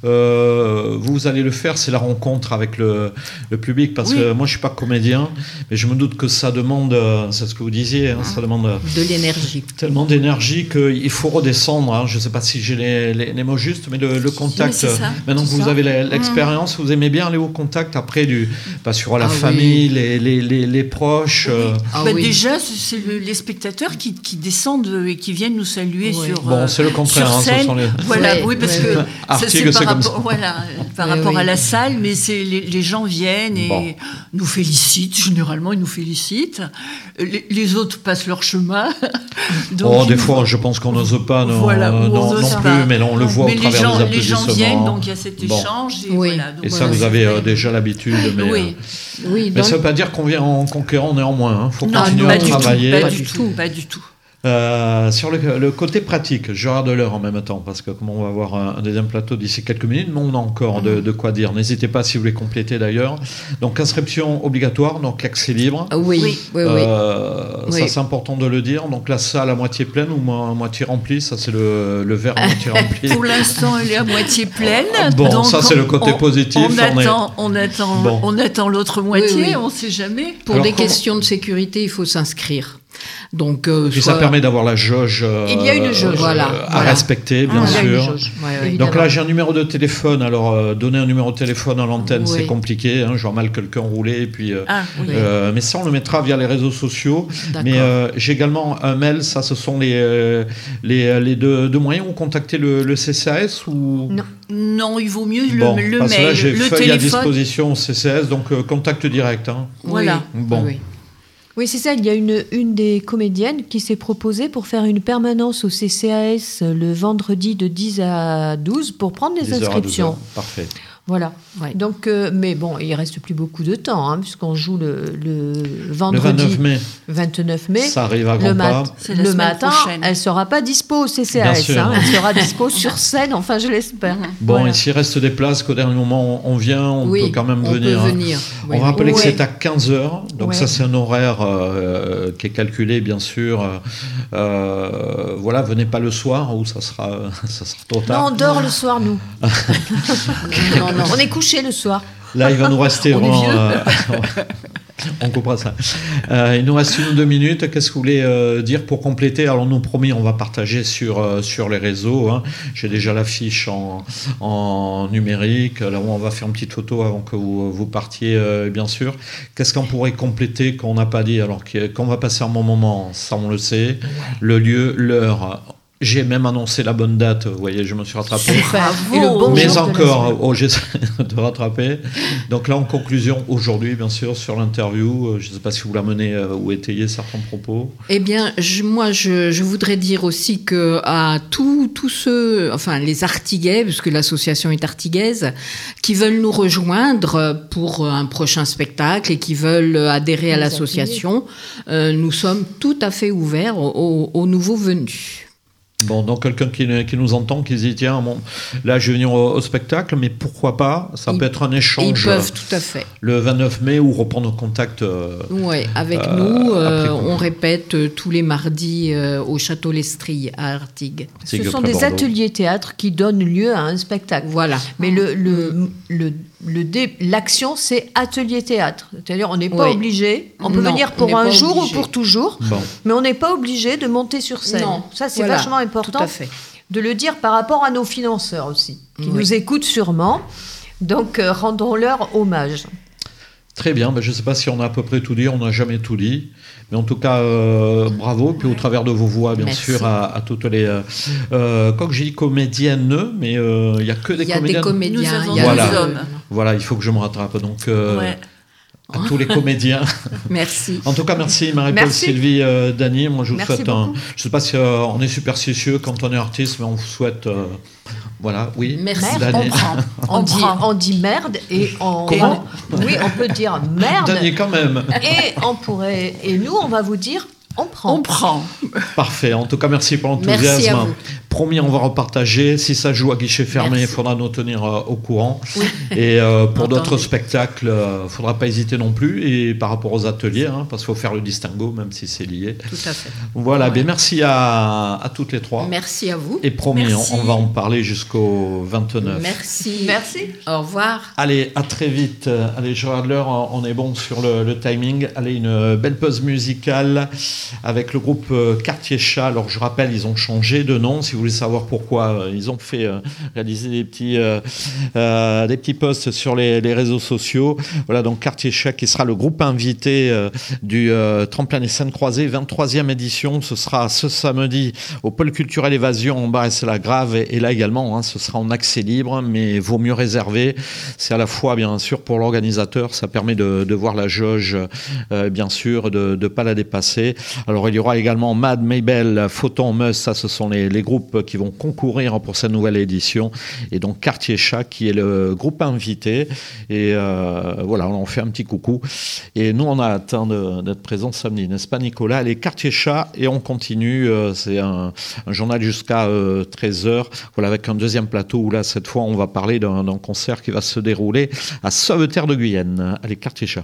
Euh, vous allez le faire, c'est la rencontre avec le, le public, parce Oui. que moi, je suis pas comédien, mais je me doute que ça demande, euh, c'est ce que vous disiez, hein, ça demande euh, De l'énergie. tellement d'énergie qu'il faut redescendre. Hein. Je sais pas si j'ai les, les, les mots justes, mais le, le contact. c'est ça, maintenant que c'est vous ça. avez la- l'expérience, vous aimez bien aller au contact après du, pas sur la Ah oui. famille, les, les, les, les proches. euh, Ah Bah, oui. Déjà, c'est c'est le- les spectateurs qui, qui descendent et qui viennent nous saluer Ouais. sur Bon, euh, c'est le contraire, sur hein, ce scène. sont les- Voilà, Ouais, oui, parce ouais, que ouais. ça, Article, c'est par c'est comme rapport, ça. voilà, par Oui, rapport oui. à la salle, mais c'est les, les gens viennent et Bon. nous félicitent. Généralement, ils nous félicitent. Les, les autres passent leur chemin. Donc, Oh, des ils- fois, je pense qu'on n'ose pas, non, Voilà, euh, ou on non, n'ose non pas. plus, mais là, on le voit mais au les travers gens, des les gens applaudissements. viennent, donc il y a cet Bon. échange. Et, Oui. voilà, donc Et ça, voilà, vous c'est avez vrai. euh, déjà l'habitude. Mais, Oui. Oui, mais dans ça ne veut pas dire qu'on vient en conquérant néanmoins. Il faut Non, continuer pas à du tout, travailler. pas Pas du du tout, tout. pas du tout. Euh, sur le, le côté pratique, je regarde l'heure en même temps, parce que comme on va avoir un, un deuxième plateau d'ici quelques minutes, mais on a encore de, de quoi dire. N'hésitez pas si vous voulez compléter d'ailleurs. Donc, inscription obligatoire, donc l'accès libre. Ah oui, Oui. oui, oui. Euh, Oui. Ça, c'est important de le dire. Donc, la salle à moitié pleine ou mo- à moitié remplie, ça, c'est le, le verre à moitié rempli. Pour l'instant, elle est à moitié pleine. Bon, donc ça, c'est le côté on- positif. On, On est- attend, on attend, Bon. on attend l'autre moitié. Oui, oui. On ne sait jamais. Pour Alors, des comment- questions de sécurité, il faut s'inscrire. Donc, euh, Puis soit- ça permet d'avoir la jauge, euh, Il y a une jauge, voilà, à voilà. respecter, bien Il y a une sûr. jauge, Ouais, ouais. évidemment. Donc là, j'ai un numéro de téléphone. Alors, euh, donner un numéro de téléphone à l'antenne, Oui. c'est compliqué. Hein, je vois mal quelqu'un rouler. Et puis, euh, Ah, oui. euh, mais ça, on le mettra via les réseaux sociaux. D'accord. Mais euh, j'ai également un mail. Ça, ce sont les, euh, les, les deux, deux moyens. Ou contacter le, le C C A S ou... Non. Non, il vaut mieux le, Bon, le parce que mail, là, j'ai le feuille à téléphone. disposition au C C A S, donc euh, contact direct. Hein. Voilà. Oui, Bon. oui, oui. Oui, c'est ça. Il y a une, une des comédiennes qui s'est proposée pour faire une permanence au C C A S le vendredi de dix à douze pour prendre les dix heures à douze inscriptions. heures. Parfait. Voilà. Ouais. Donc, euh, mais bon, il reste plus beaucoup de temps, hein, puisqu'on joue le, le Le vendredi vingt-neuf mai, vingt-neuf mai. ça arrive à Le, grands mat- pas. C'est la le semaine matin, prochaine. elle sera pas dispo au C C A S. Bien sûr. hein, elle sera dispo sur scène, enfin, je l'espère. Bon, Voilà. et s'il reste des places, qu'au dernier moment, on, on vient, on Oui, peut quand même on venir. peut hein. venir. On Oui, va rappeler que Ouais. c'est à quinze heures, donc Ouais. ça c'est un horaire euh, qui est calculé bien sûr. Euh, euh, voilà, venez pas le soir où ça sera, ça sera trop Non, tard. on dort le soir, nous. Non, non. On est couché le soir. Là, il va nous rester On est vraiment. vieux. euh, on coupera ça. Euh, il nous reste une ou deux minutes. Qu'est-ce que vous voulez euh, dire pour compléter? Alors, nous promis, on va partager sur, euh, sur les réseaux. Hein. J'ai déjà l'affiche en, en numérique. Là où on va faire une petite photo avant que vous, vous partiez, euh, bien sûr. Qu'est-ce qu'on pourrait compléter qu'on n'a pas dit? Alors qu'il- qu'on va passer un bon moment, ça on le sait. Le lieu, l'heure. J'ai même annoncé la bonne date. Vous voyez, je me suis rattrapé. Super. Bravo. Et le bon Mais jour de la encore, semaine. oh, j'essaie de rattraper. Donc là, en conclusion, aujourd'hui, bien sûr, sur l'interview, euh, je ne sais pas si vous la menez euh, ou étayez certains propos. Eh bien, je- moi, je, je voudrais dire aussi que à tous tous ceux, enfin les Artiguais, puisque l'association est artiguaise, qui veulent nous rejoindre pour un prochain spectacle et qui veulent adhérer à Les l'association, euh, nous sommes tout à fait ouverts aux, aux- aux nouveaux venus. Bon, donc quelqu'un qui, qui nous entend, qui se dit tiens, bon, là je vais venir au, au spectacle, mais pourquoi pas? Ça ils, peut être un échange. Ils peuvent, tout à fait. Le vingt-neuf mai ou reprendre contact. Euh, oui, avec euh, nous, euh, on répète euh, tous les mardis euh, au Château Lestrille à Artigues. Ce sont des ateliers théâtre qui donnent lieu à un spectacle. Voilà. Mais le, le, le, le dé, l'action, c'est atelier théâtre. C'est-à-dire, on n'est pas oui. obligé. On peut non, venir pour un jour obligé. ou pour toujours, bon. mais on n'est pas obligé de monter sur scène. Non. Ça, c'est voilà. vachement important de le dire par rapport à nos financeurs aussi, qui oui. nous écoutent sûrement. Donc, euh, rendons-leur hommage. Très bien. Ben, je ne sais pas si on a à peu près tout dit. On n'a jamais tout dit. Mais en tout cas, euh, bravo. Puis au travers de vos voix, bien Merci. sûr, à, à toutes les... Euh, euh, quand j'ai dit comédiennes, mais il euh, n'y a que des comédiennes. Il y a des comédiens. Nous avons voilà. des hommes. Voilà, il faut que je me rattrape. Donc... Euh, ouais. à tous les comédiens. Merci. En tout cas, merci Marie-Paul, merci. Sylvie, euh, Dany. Moi, je vous merci souhaite beaucoup. un... Je ne sais pas si euh, on est superstitieux quand on est artiste, mais on vous souhaite... Euh, voilà, oui. Merci. On, prend. on, on, dit, on dit merde et on... Comment ? Oui, on peut dire merde. Dany, quand même. Et, on pourrait... et nous, on va vous dire... On prend. On prend. Parfait. En tout cas, merci pour l'enthousiasme. Merci à vous. Promis, on va repartager. Si ça joue à guichet fermé, il faudra nous tenir euh, au courant. Oui. Et euh, pour Entendu. d'autres spectacles, il euh, ne faudra pas hésiter non plus. Et par rapport aux ateliers, hein, parce qu'il faut faire le distinguo, même si c'est lié. Tout à fait. Voilà. Ouais. Bien, merci à, à toutes les trois. Merci à vous. Et promis, on, on va en parler jusqu'au vingt-neuf. Merci. Merci. Au revoir. Allez, à très vite. Allez, je regarde l'heure. On est bon sur le, le timing. Allez, une belle pause musicale avec le groupe Quartier Chat. Alors je rappelle, ils ont changé de nom. Si vous voulez savoir pourquoi, ils ont fait euh, réaliser des petits, euh, euh, des petits posts sur les, les réseaux sociaux. Voilà, donc Quartier Chat qui sera le groupe invité euh, du euh, Tremplin des Scènes Croisées, vingt-troisième édition. Ce sera ce samedi au Pôle Culturel Évasion en Bar-et-la-Grave. Et, et là également, hein, ce sera en accès libre, mais vaut mieux réserver. C'est à la fois, bien sûr, pour l'organisateur, ça permet de, de voir la jauge, euh, bien sûr, de ne pas la dépasser. Alors il y aura également Mad, Maybell, Photon, Must, ça ce sont les, les groupes qui vont concourir pour cette nouvelle édition. Et donc Quartier Chat qui est le groupe invité. Et euh, voilà, on fait un petit coucou. Et nous, on a hâte de, d'être présents samedi, n'est-ce pas Nicolas? Allez, Quartier Chat et on continue. Euh, c'est un, un journal jusqu'à euh, treize heures. Voilà, avec un deuxième plateau où là, cette fois, on va parler d'un, d'un concert qui va se dérouler à Sauveterre de Guyenne. Allez, Quartier Chat.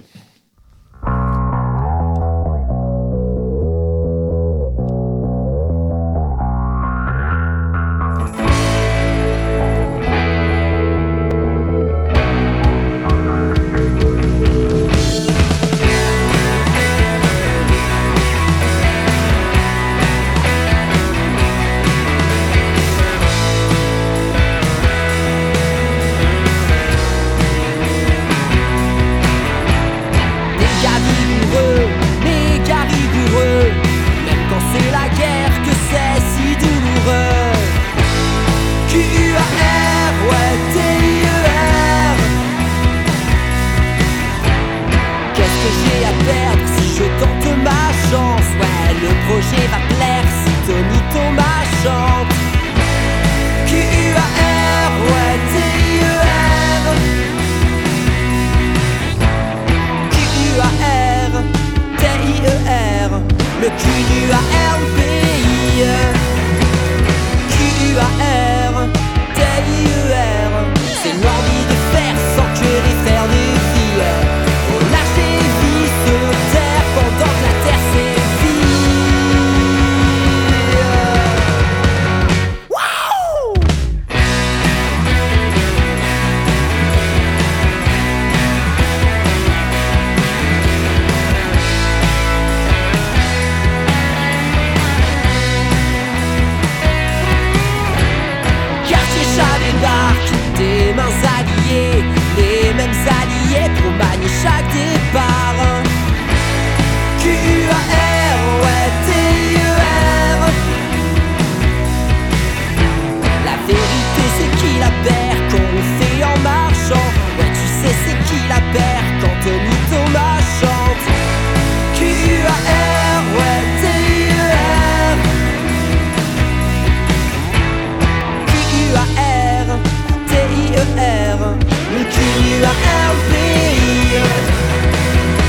Le Q U A R P I E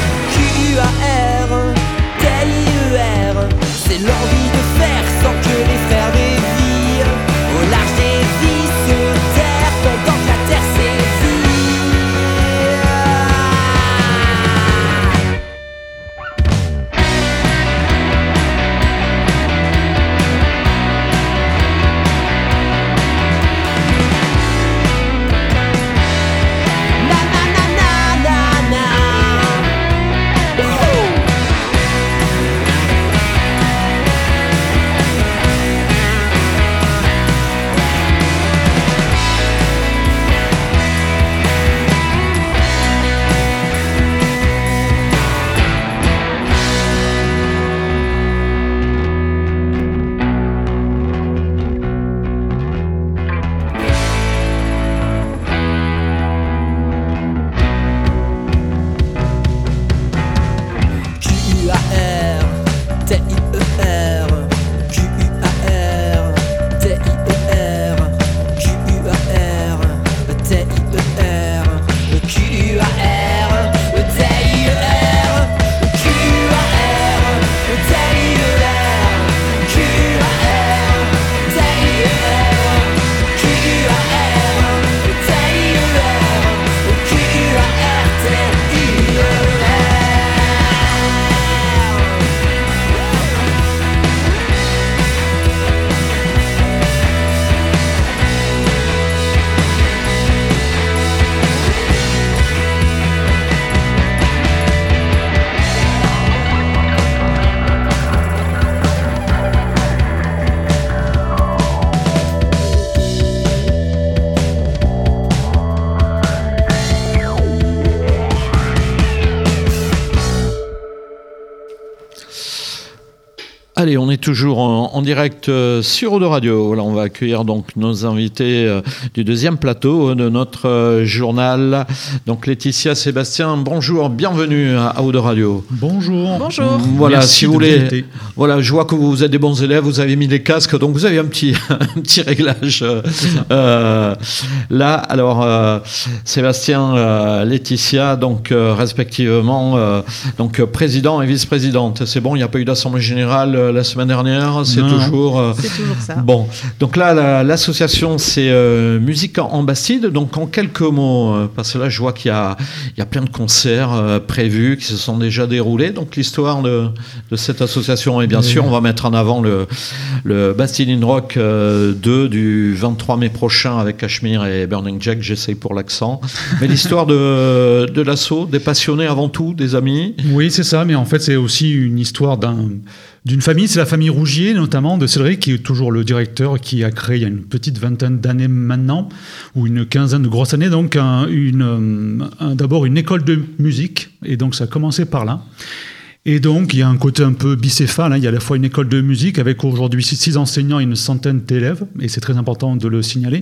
Allez, on est toujours en, en direct euh, sur Eau de Radio. Voilà, on va accueillir donc nos invités euh, du deuxième plateau de notre euh, journal. Donc Laetitia, Sébastien, bonjour, bienvenue à, à Eau de Radio. Bonjour. Bonjour. Voilà, Merci si vous de voulez. m'inviter. Voilà, je vois que vous êtes des bons élèves, vous avez mis les casques, donc vous avez un petit, un petit réglage euh, euh, là. Alors, euh, Sébastien, euh, Laetitia, donc euh, respectivement, euh, donc président et vice-présidente. C'est bon, il n'y a pas eu d'assemblée générale euh, la semaine dernière, c'est Non. toujours. Euh, C'est toujours ça. Bon, donc là, la- l'association, c'est euh, Musique en, en Bastide. Donc, en quelques mots, euh, parce que là, je vois qu'il y a, il y a plein de concerts euh, prévus qui se sont déjà déroulés. Donc, l'histoire de, de cette association, et bien Oui. sûr, on va mettre en avant le, le Bastide in Rock euh, deux du vingt-trois mai prochain avec Cachemire et Burning Jack. J'essaye pour l'accent. Mais l'histoire de, de l'assaut, des passionnés avant tout, des amis. Oui, c'est ça, mais en fait, c'est aussi une histoire d'un, d'une famille. C'est la famille Rougier, notamment, de Cédric, qui est toujours le directeur, qui a créé il y a une petite vingtaine d'années maintenant, ou une quinzaine de grosses années, donc un- une, un- d'abord une école de musique, et donc ça a commencé par là. Et donc, il y a un côté un peu bicéphale, hein. Il y a à la fois une école de musique avec aujourd'hui six, six enseignants et une centaine d'élèves, et c'est très important de le signaler.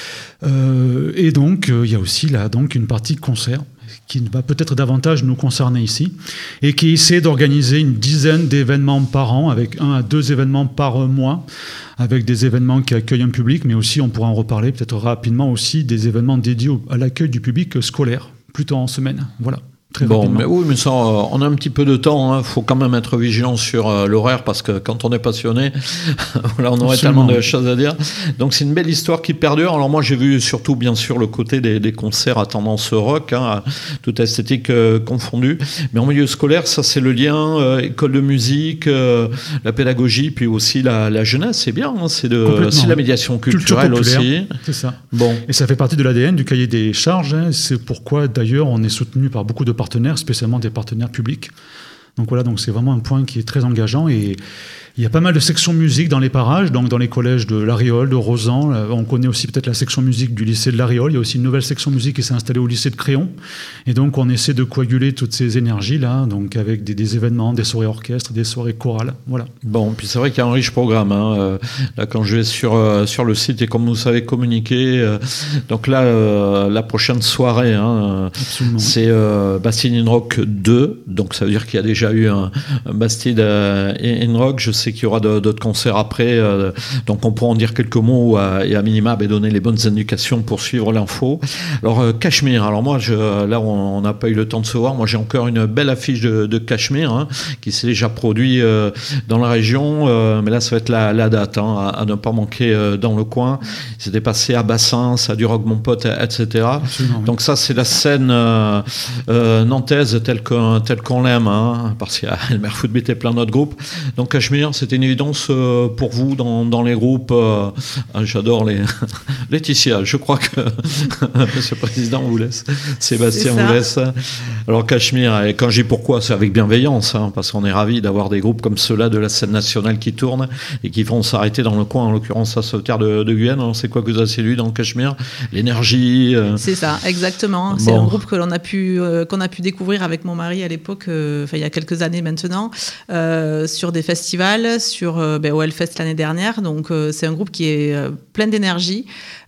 Euh, et donc, euh, il y a aussi là, donc, une partie concert qui va peut-être davantage nous concerner ici, et qui essaie d'organiser une dizaine d'événements par an, avec un à deux événements par mois, avec des événements qui accueillent un public, mais aussi, on pourra en reparler peut-être rapidement aussi, des événements dédiés au- à l'accueil du public scolaire, plutôt en semaine. Voilà. Très Bon, rapidement. mais oui, mais ça, euh, on a un petit peu de temps. Il faut quand même être vigilant sur euh, l'horaire parce que quand on est passionné, voilà, on aurait Absolument. tellement de choses à dire. Donc, c'est une belle histoire qui perdure. Alors, moi, j'ai vu surtout, bien sûr, le côté des, des concerts à tendance rock, hein, toute esthétique euh, confondue. Mais en milieu scolaire, ça, c'est le lien euh, école de musique, euh, la pédagogie, puis aussi la, la jeunesse. C'est bien. Hein, c'est de, Complètement. c'est la médiation Culture culturelle populaire. aussi. C'est ça. Bon. Et ça fait partie de l'A D N du cahier des charges. Hein. C'est pourquoi, d'ailleurs, on est soutenu par beaucoup de partenaires, spécialement des partenaires publics. Donc voilà, donc c'est vraiment un point qui est très engageant. Et il y a pas mal de sections musique dans les parages, donc dans les collèges de l'Ariole, de Rosan. Euh, On connaît aussi peut-être la section musique du lycée de l'Ariole. Il y a aussi une nouvelle section musique qui s'est installée au lycée de Créon. Et donc on essaie de coaguler toutes ces énergies-là, donc avec des, des événements, des soirées orchestres, des soirées chorales. Voilà. Bon, puis c'est vrai qu'il y a un riche programme. Hein. Euh, là, quand je vais sur, euh, sur le site et comme vous savez communiquer, euh, donc là, euh, la prochaine soirée, hein, Absolument. c'est euh, Bastide in Rock deux. Donc ça veut dire qu'il y a déjà eu un, un Bastide euh, in Rock. Je sais qu'il y aura de- d'autres concerts après. Euh, donc on pourra en dire quelques mots euh, et à minima bah, donner les bonnes indications pour suivre l'info. Alors euh, Cachemire. Alors moi, je, là, on n'a pas eu le temps de se voir. Moi, j'ai encore une belle affiche de, de Cachemire hein, qui s'est déjà produit euh, dans la région. Euh, mais là, ça va être la, la date hein, à, à ne pas manquer euh, dans le coin. C'était passé à Bassins, à Duroc, mon pote, et cetera. Absolument, oui. Donc ça, c'est la scène euh, euh, nantaise telle qu'on, telle qu'on l'aime, hein, parce qu'il y a Elmer Footbeat et plein d'autres groupes. Donc Cachemire, c'était une évidence euh, pour vous dans, dans les groupes. euh, ah, j'adore les Laetitia. Je crois que Monsieur le Président vous laisse, Sébastien C'est ça. vous laisse. Alors Cachemire, et quand je dis pourquoi, c'est avec bienveillance, hein, parce qu'on est ravis d'avoir des groupes comme ceux-là de la scène nationale qui tournent et qui vont s'arrêter dans le coin, en l'occurrence à Sauveterre de, de Guyenne. Alors c'est quoi que vous a séduit dans le Cachemire? L'énergie. euh, C'est ça, exactement. C'est Bon. un groupe que l'on a pu euh, qu'on a pu découvrir avec mon mari à l'époque, euh, enfin il y a quelques années maintenant, euh, sur des festivals, sur euh, ben, au Hellfest l'année dernière. Donc euh, c'est un groupe qui est euh, plein d'énergie,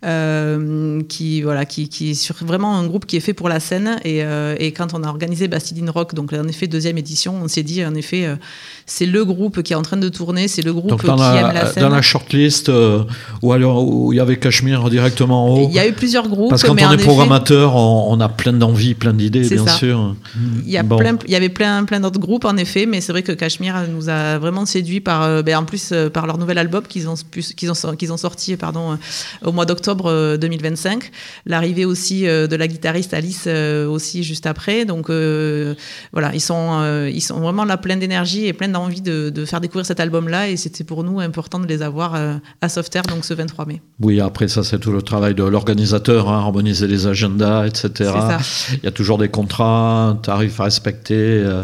euh, qui voilà, qui, qui est sur vraiment un groupe qui est fait pour la scène. Et, euh, et quand on a organisé Bastide in Rock, donc en effet deuxième édition, on s'est dit en effet euh, c'est le groupe qui est en train de tourner, c'est le groupe Donc qui dans aime la la, scène. dans la shortlist euh, où, alors, où il y avait Cachemire directement en haut. Il y a eu plusieurs groupes, Parce que quand mais on en est effet, programmateur, on, on a plein d'envies, plein d'idées, C'est bien ça. sûr. Il y, a Bon. plein, il y avait plein, plein d'autres groupes, en effet, mais c'est vrai que Cachemire nous a vraiment séduit par, euh, ben, en plus, euh, par leur nouvel album qu'ils ont, pu- qu'ils ont, qu'ils ont sorti pardon, euh, au mois d'octobre euh, deux mille vingt-cinq. L'arrivée aussi euh, de la guitariste Alice euh, aussi juste après. Donc euh, voilà, ils sont, euh, ils sont vraiment là pleins d'énergie et pleins d'envie de, de faire découvrir cet album-là. Et c'était pour nous important de les avoir euh, à Sauveterre, donc ce vingt-trois mai. Oui, après ça, c'est tout le travail de l'organisateur, hein, harmoniser les agendas, et cetera. C'est Il y a toujours des contrats, un tarif à respecter. euh, C'est ça.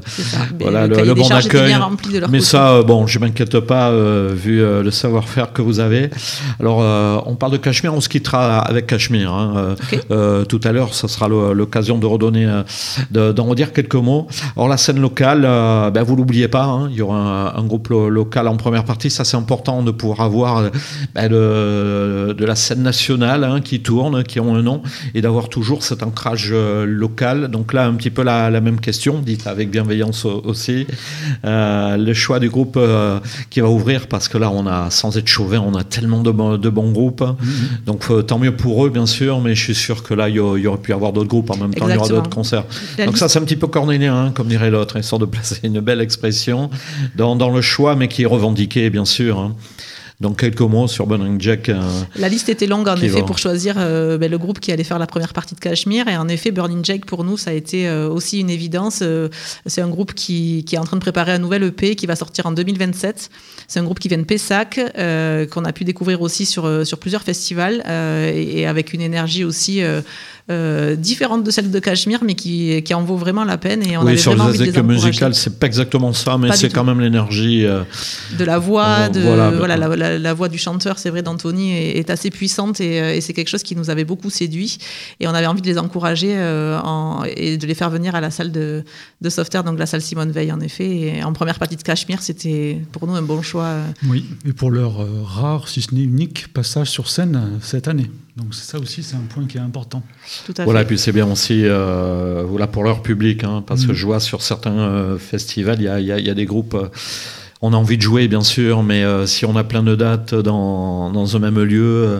voilà, le, le, le bon accueil. De mais côté. Ça, euh, bon, je m'inquiète pas euh, vu euh, le savoir-faire que vous avez. Alors, euh, on parle de Cachemire, on se quittera avec Cachemire. Hein. Okay. Euh, tout à l'heure, ça sera le, l'occasion de redonner, euh, de, d'en redire quelques mots. Alors, la scène locale, euh, ben, vous l'oubliez pas. Hein, il y aura un, un groupe lo- local en première partie. Ça, c'est important de pouvoir avoir ben, de, de la scène nationale hein, qui tourne, qui ont un nom, et d'avoir toujours cet ancrage euh, local. Donc là, un petit peu la, la même question, dite avec bienveillance aussi. Euh, le choix du groupe euh, qui va ouvrir, parce que là, on a, sans être chauvin, on a tellement de, bon, de bons groupes. Mmh. Donc, euh, tant mieux pour eux, bien sûr, mais je suis sûr que là, il y, y aurait pu y avoir d'autres groupes en même temps, Exactement. Il y aura d'autres concerts. La Donc, liste... ça, c'est un petit peu cornélien, hein, comme dirait l'autre, histoire de placer une belle expression dans, dans le choix, mais qui est revendiqué, bien sûr. Hein. Donc, quelques mots sur Burning Jack. Euh, la liste était longue, en effet, va... pour choisir euh, ben, le groupe qui allait faire la première partie de Cachemire. Et en effet, Burning Jack, pour nous, ça a été euh, aussi une évidence. Euh, c'est un groupe qui, qui est en train de préparer un nouvel E P qui va sortir en deux mille vingt-sept. C'est un groupe qui vient de Pessac, euh, qu'on a pu découvrir aussi sur, sur plusieurs festivals, euh, et, et avec une énergie aussi euh, euh, différente de celle de Cachemire, mais qui, qui en vaut vraiment la peine. Et on oui, avait sur vraiment les équipes musicales, c'est pas exactement ça, mais pas c'est quand même l'énergie... Euh, de la voix, de, voilà, voilà, la, la, la voix du chanteur, c'est vrai, d'Anthony est, est assez puissante, et, et c'est quelque chose qui nous avait beaucoup séduit. Et on avait envie de les encourager euh, en, et de les faire venir à la salle de, de Sauveterre, donc la salle Simone Veil, en effet. Et en première partie de Cachemire, c'était pour nous un bon choix. Oui, et pour leur euh, rare, si ce n'est unique, passage sur scène euh, cette année. Donc c'est ça aussi, c'est un point qui est important. Tout à voilà, fait. Et puis c'est bien aussi euh, voilà, pour leur public, hein, parce mmh. que je vois sur certains euh, festivals, il y a, y, a, y a des groupes... Euh, on a envie de jouer, bien sûr, mais euh, si on a plein de dates dans, dans un même lieu,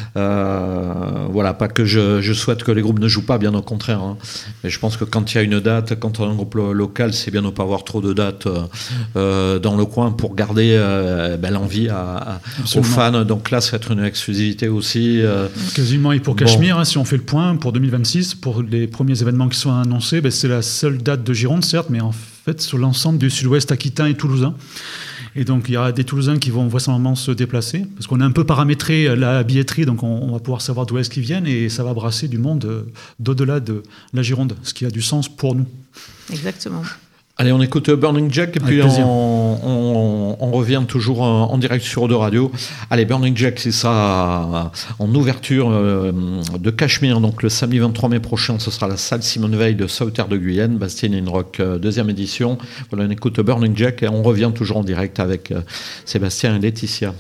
euh, voilà, pas que je, je souhaite que les groupes ne jouent pas, bien au contraire. Hein. Mais je pense que quand il y a une date, quand on a un groupe lo- local, c'est bien de ne pas avoir trop de dates euh, dans le coin pour garder euh, ben, l'envie à, à, aux fans. Donc là, ça va être une exclusivité aussi. Euh, Quasiment, et pour Cachemire, bon. hein, si on fait le point, pour deux mille vingt-six, pour les premiers événements qui sont annoncés, ben, c'est la seule date de Gironde, certes, mais en fait, sur l'ensemble du sud-ouest aquitain et toulousain. Et donc, il y aura des Toulousains qui vont vraisemblablement se déplacer, parce qu'on a un peu paramétré la billetterie, donc on, on va pouvoir savoir d'où est-ce qu'ils viennent, et ça va brasser du monde euh, d'au-delà de la Gironde, ce qui a du sens pour nous. Exactement. Allez, on écoute Burning Jack, et puis on, on, on revient toujours en, en direct sur Eau de Radio. Allez, Burning Jack, c'est ça, en ouverture euh, de Cachemire, donc le samedi vingt-trois mai prochain, ce sera la salle Simone Veil de Sauveterre de Guyenne, Bastien in Rock, euh, deuxième édition. Voilà, on écoute Burning Jack, et on revient toujours en direct avec euh, Sébastien et Laetitia.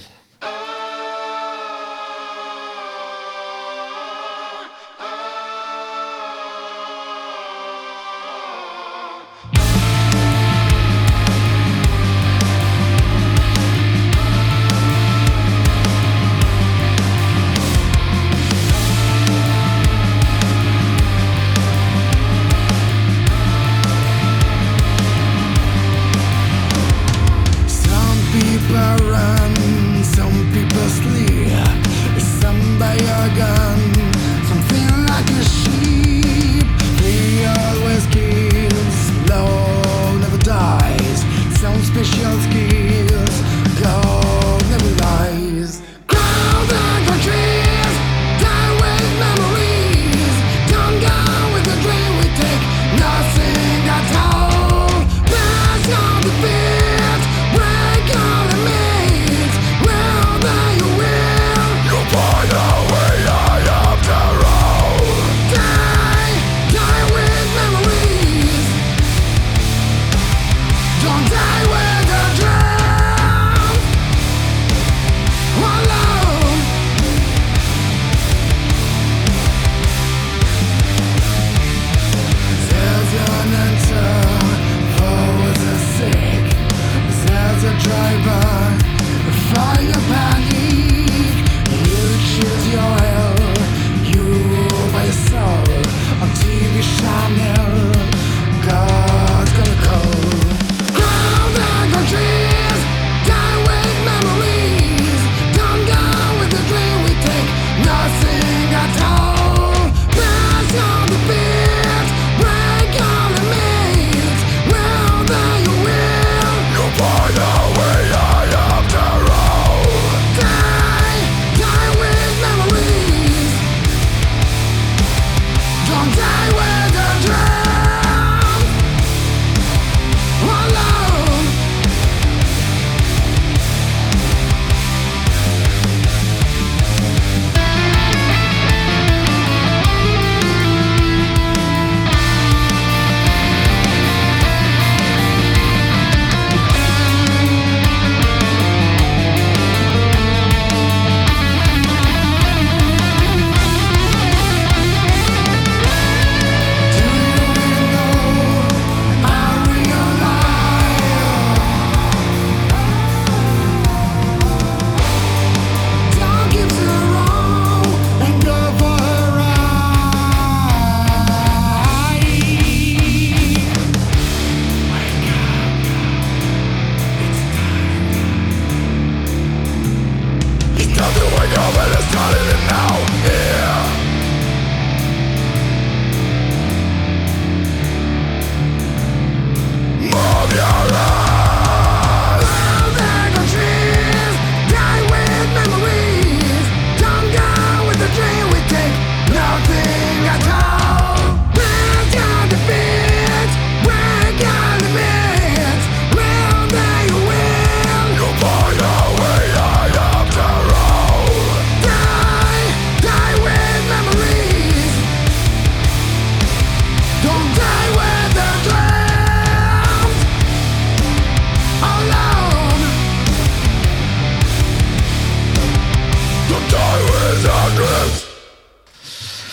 Some people run,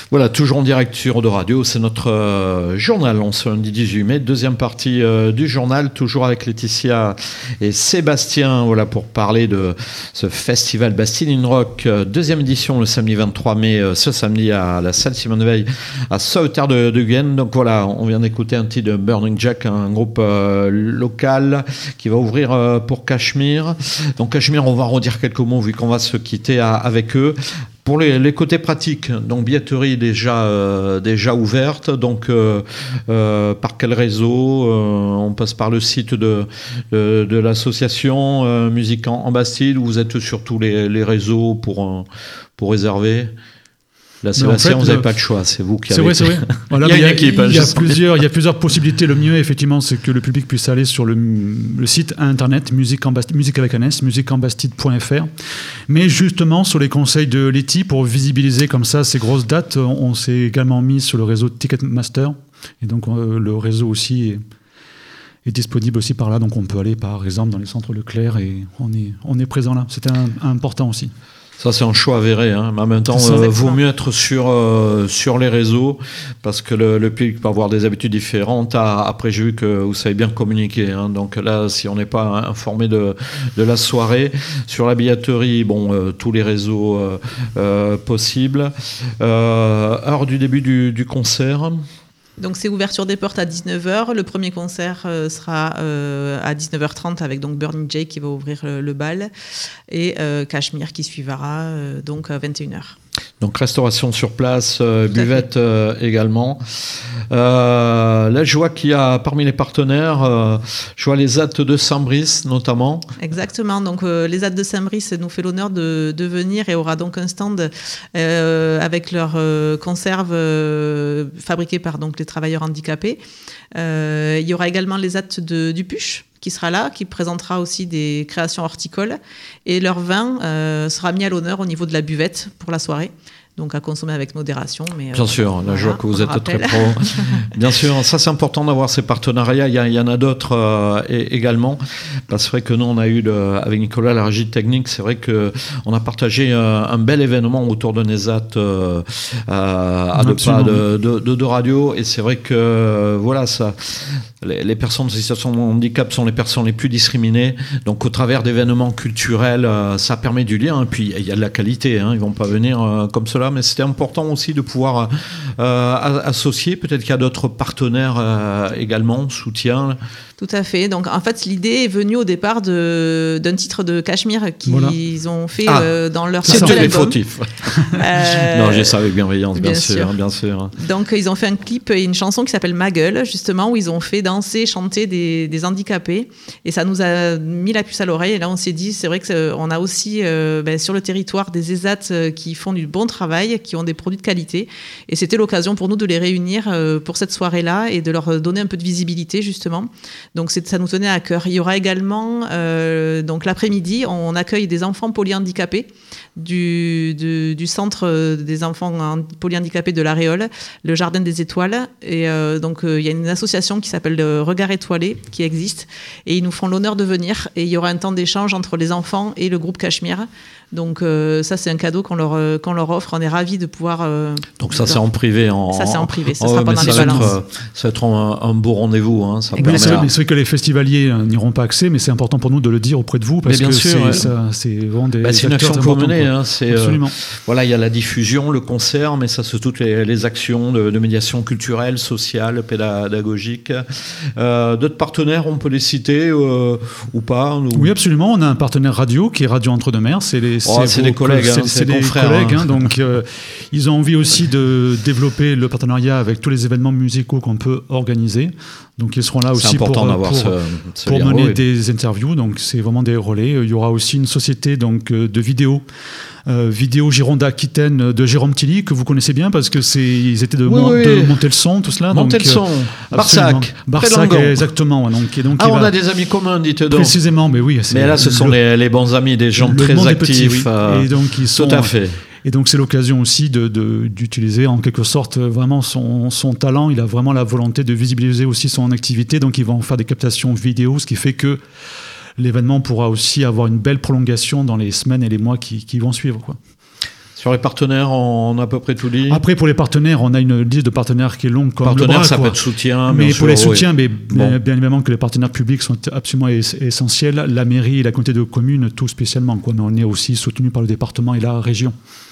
Voilà, toujours en direct sur Eau Radio, c'est notre euh, journal en ce lundi dix-huit mai, deuxième partie euh, du journal, toujours avec Laetitia et Sébastien, voilà, pour parler de ce festival Bastille in Rock, euh, deuxième édition le samedi vingt-trois mai, euh, ce samedi à la salle Simone Veil à Sauveterre de, de Guyenne. Donc voilà, on vient d'écouter un titre de Burning Jack, un groupe euh, local qui va ouvrir euh, pour Cachemire. Donc Cachemire, on va redire quelques mots vu qu'on va se quitter à, avec eux. Pour les, les côtés pratiques, donc billetterie déjà, euh, déjà ouverte, donc euh, euh, par quel réseau euh, on passe par le site de, de, de l'association euh, Musique en, en Bastille, où vous êtes sur tous les, les réseaux pour, euh, pour réserver. Là, Sébastien, en fait, vous n'avez pas de choix, c'est vous qui avez... C'est vrai, c'est vrai. Voilà, il y a, il y a, équipe, il y a plusieurs, il y a plusieurs possibilités. Le mieux, effectivement, c'est que le public puisse aller sur le, le site internet Musique en Bastide, musique avec un S, musique en bastide point f r. Mais justement, sur les conseils de Letty, pour visibiliser comme ça ces grosses dates, on, on s'est également mis sur le réseau Ticketmaster. Et donc, euh, le réseau aussi est, est disponible aussi par là. Donc, on peut aller, par exemple, dans les centres Leclerc et on est, on est présent là. C'était un, important aussi. Ça, c'est un choix avéré, hein. Mais en même temps, euh, vaut mieux être sur, euh, sur les réseaux parce que le, le public peut avoir des habitudes différentes. Ah, après, j'ai vu que vous savez bien communiquer, hein. Donc là, si on n'est pas informé de, de la soirée, sur la billetterie, bon, euh, tous les réseaux euh, euh, possibles. Euh, heure du début du, du concert. Donc c'est ouverture des portes à dix-neuf heures. Le premier concert euh, sera euh, à dix-neuf heures trente avec donc Burning Jay qui va ouvrir le, le bal et euh, Cachemire qui suivra euh, donc à vingt et une heures. Donc restauration sur place, euh, buvette euh, également. Euh, là, je vois qu'il y a parmi les partenaires, euh, je vois les A T de Saint-Brice notamment. Exactement. Donc euh, les A T de Saint-Brice nous fait l'honneur de, de venir et aura donc un stand euh, avec leurs euh, conserves euh, fabriquées par donc les travailleurs handicapés. Euh, il y aura également les A T de, du Puche qui sera là, qui présentera aussi des créations horticoles. Et leur vin euh, sera mis à l'honneur au niveau de la buvette pour la soirée. Donc à consommer avec modération. Mais, Bien euh, sûr, là voilà, je vois que vous êtes rappelle. très pro. Bien sûr, ça c'est important d'avoir ces partenariats. Il y, a, il y en a d'autres euh, et, également. Parce que c'est vrai que nous, on a eu, le, avec Nicolas, la régie technique, c'est vrai qu'on a partagé euh, un bel événement autour de Nesat euh, à deux pas de, de, de, de radio. Et c'est vrai que, euh, voilà, ça... Les, les personnes en situation de handicap sont les personnes les plus discriminées. Donc, au travers d'événements culturels, euh, ça permet du lien. Et puis, il y a de la qualité. Hein, ils ne vont pas venir euh, comme cela. Mais c'était important aussi de pouvoir euh, associer. Peut-être qu'il y a d'autres partenaires euh, également, soutien. Tout à fait. Donc, en fait, l'idée est venue au départ de, d'un titre de Cachemire qu'ils voilà. ont fait ah, euh, dans leur c'est nouvel album. Fautif. euh, non, j'ai ça avec bienveillance, bien, bien sûr, sûr. Bien sûr. Donc, ils ont fait un clip et une chanson qui s'appelle Ma Gueule, justement, où ils ont fait danser, chanter des, des handicapés. Et ça nous a mis la puce à l'oreille. Et là, on s'est dit, c'est vrai qu'on a aussi euh, ben, sur le territoire des E S A T qui font du bon travail, qui ont des produits de qualité. Et c'était l'occasion pour nous de les réunir euh, pour cette soirée-là et de leur donner un peu de visibilité, justement. Donc c'est, ça nous tenait à cœur. Il y aura également, euh, donc l'après-midi, on accueille des enfants polyhandicapés du, du, du centre des enfants polyhandicapés de La Réole, le Jardin des Étoiles. Et euh, donc euh, il y a une association qui s'appelle le Regard Étoilé qui existe et ils nous font l'honneur de venir. Et il y aura un temps d'échange entre les enfants et le groupe Cachemire. Donc euh, ça c'est un cadeau qu'on leur, euh, qu'on leur offre. On est ravis de pouvoir... Euh, donc ça c'est en privé en, Ça c'est en privé, ça oh, sera pendant les balances. Être, ça va être un, un beau rendez-vous. Hein, ça oui, c'est, vrai, c'est vrai que les festivaliers n'iront pas accès, mais c'est important pour nous de le dire auprès de vous parce bien que sûr, c'est, ouais. ça, c'est vraiment des... Bah, c'est une action que vous menez. Hein, c'est, Absolument. Euh, voilà, il y a la diffusion, le concert, mais ça c'est toutes les, les actions de, de médiation culturelle, sociale, pédagogique. Euh, d'autres partenaires, on peut les citer euh, ou pas ou... Oui, absolument. On a un partenaire radio qui est Radio Entre-deux-Mers. C'est les, oh, c'est des collègues. C'est, hein, c'est, c'est des confrères, collègues. hein. Hein, donc, euh, ils ont envie aussi de développer le partenariat avec tous les événements musicaux qu'on peut organiser. Donc, ils seront là c'est aussi pour, pour, ce, ce pour mener oui. des interviews. Donc, c'est vraiment des relais. Il y aura aussi une société donc, de vidéo. Euh, vidéo Gironde Aquitaine de Jérôme Tilly que vous connaissez bien parce que c'est ils étaient de, oui, mon, oui. de monter le son tout cela monter donc, le son euh, Barsac Barsac exactement donc, et donc ah on va, a des amis communs dites donc précisément mais oui mais là ce sont le, les, les bons amis des gens très actifs petit, oui. euh, et donc ils sont tout à fait et donc c'est l'occasion aussi de, de, d'utiliser en quelque sorte vraiment son, son talent. Il a vraiment la volonté de visibiliser aussi son activité, donc ils vont faire des captations vidéo, ce qui fait que l'événement pourra aussi avoir une belle prolongation dans les semaines et les mois qui, qui vont suivre, quoi. Sur les partenaires, on a à peu près tout dit. Après, pour les partenaires, on a une liste de partenaires qui est longue comme partenaires, le bras, ça quoi. peut être soutien. Mais bien pour les sûr, soutiens, oui. mais Bon. bien, bien évidemment que les partenaires publics sont absolument es- essentiels. La mairie et la communauté de communes, tout spécialement, quoi. Mais on est aussi soutenu par le département et la région.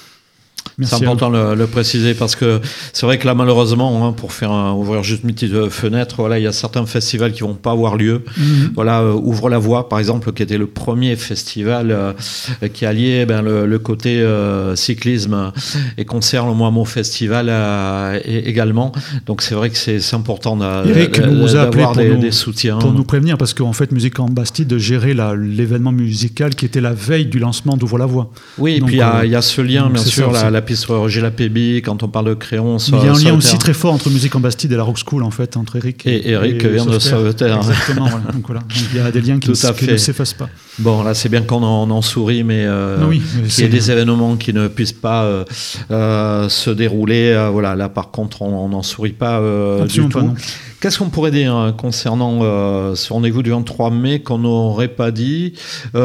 Merci C'est à important de le, le préciser parce que c'est vrai que là, malheureusement, hein, pour faire un, ouvrir juste une petite fenêtre, voilà, il y a certains festivals qui vont pas avoir lieu. Mhm. Voilà, euh, Ouvre la Voie, par exemple, qui était le premier festival euh, qui alliait ben, le, le côté euh, cyclisme et concert, le Moimo Festival euh, et, également. Donc c'est vrai que c'est, c'est important d'a- Eric d'a- nous a appelé d'avoir pour des, nous- des soutiens. Pour nous prévenir, parce qu'en fait, Musique en Bastide gérait la- l'événement musical qui était la veille du lancement d'Ouvre la Voie. Oui, et Donc, puis il y, a- euh, il y a ce lien, donc bien c'est sûr, ça la, aussi. la piste Roger Lapéby, quand on parle de Créon. Mais il y a un lien Sauveterre. aussi très fort entre Musique en Bastide et la Rock School, en fait, entre Eric Et Eric vient de Sauveterre. Exactement, voilà. Donc, voilà. Donc, il y a des liens qui, Tout à qui fait. ne s'effacent pas. Bon, là, c'est bien qu'on en, on en sourit, mais euh, Non, oui, mais qu'il y ait c'est- des événements qui ne puissent pas euh, euh, se dérouler. euh, voilà, là, par contre, on n'en sourit pas euh, du Absolument tout. pas, non. Qu'est-ce qu'on pourrait dire hein, concernant euh, ce rendez-vous du vingt-trois mai qu'on n'aurait pas dit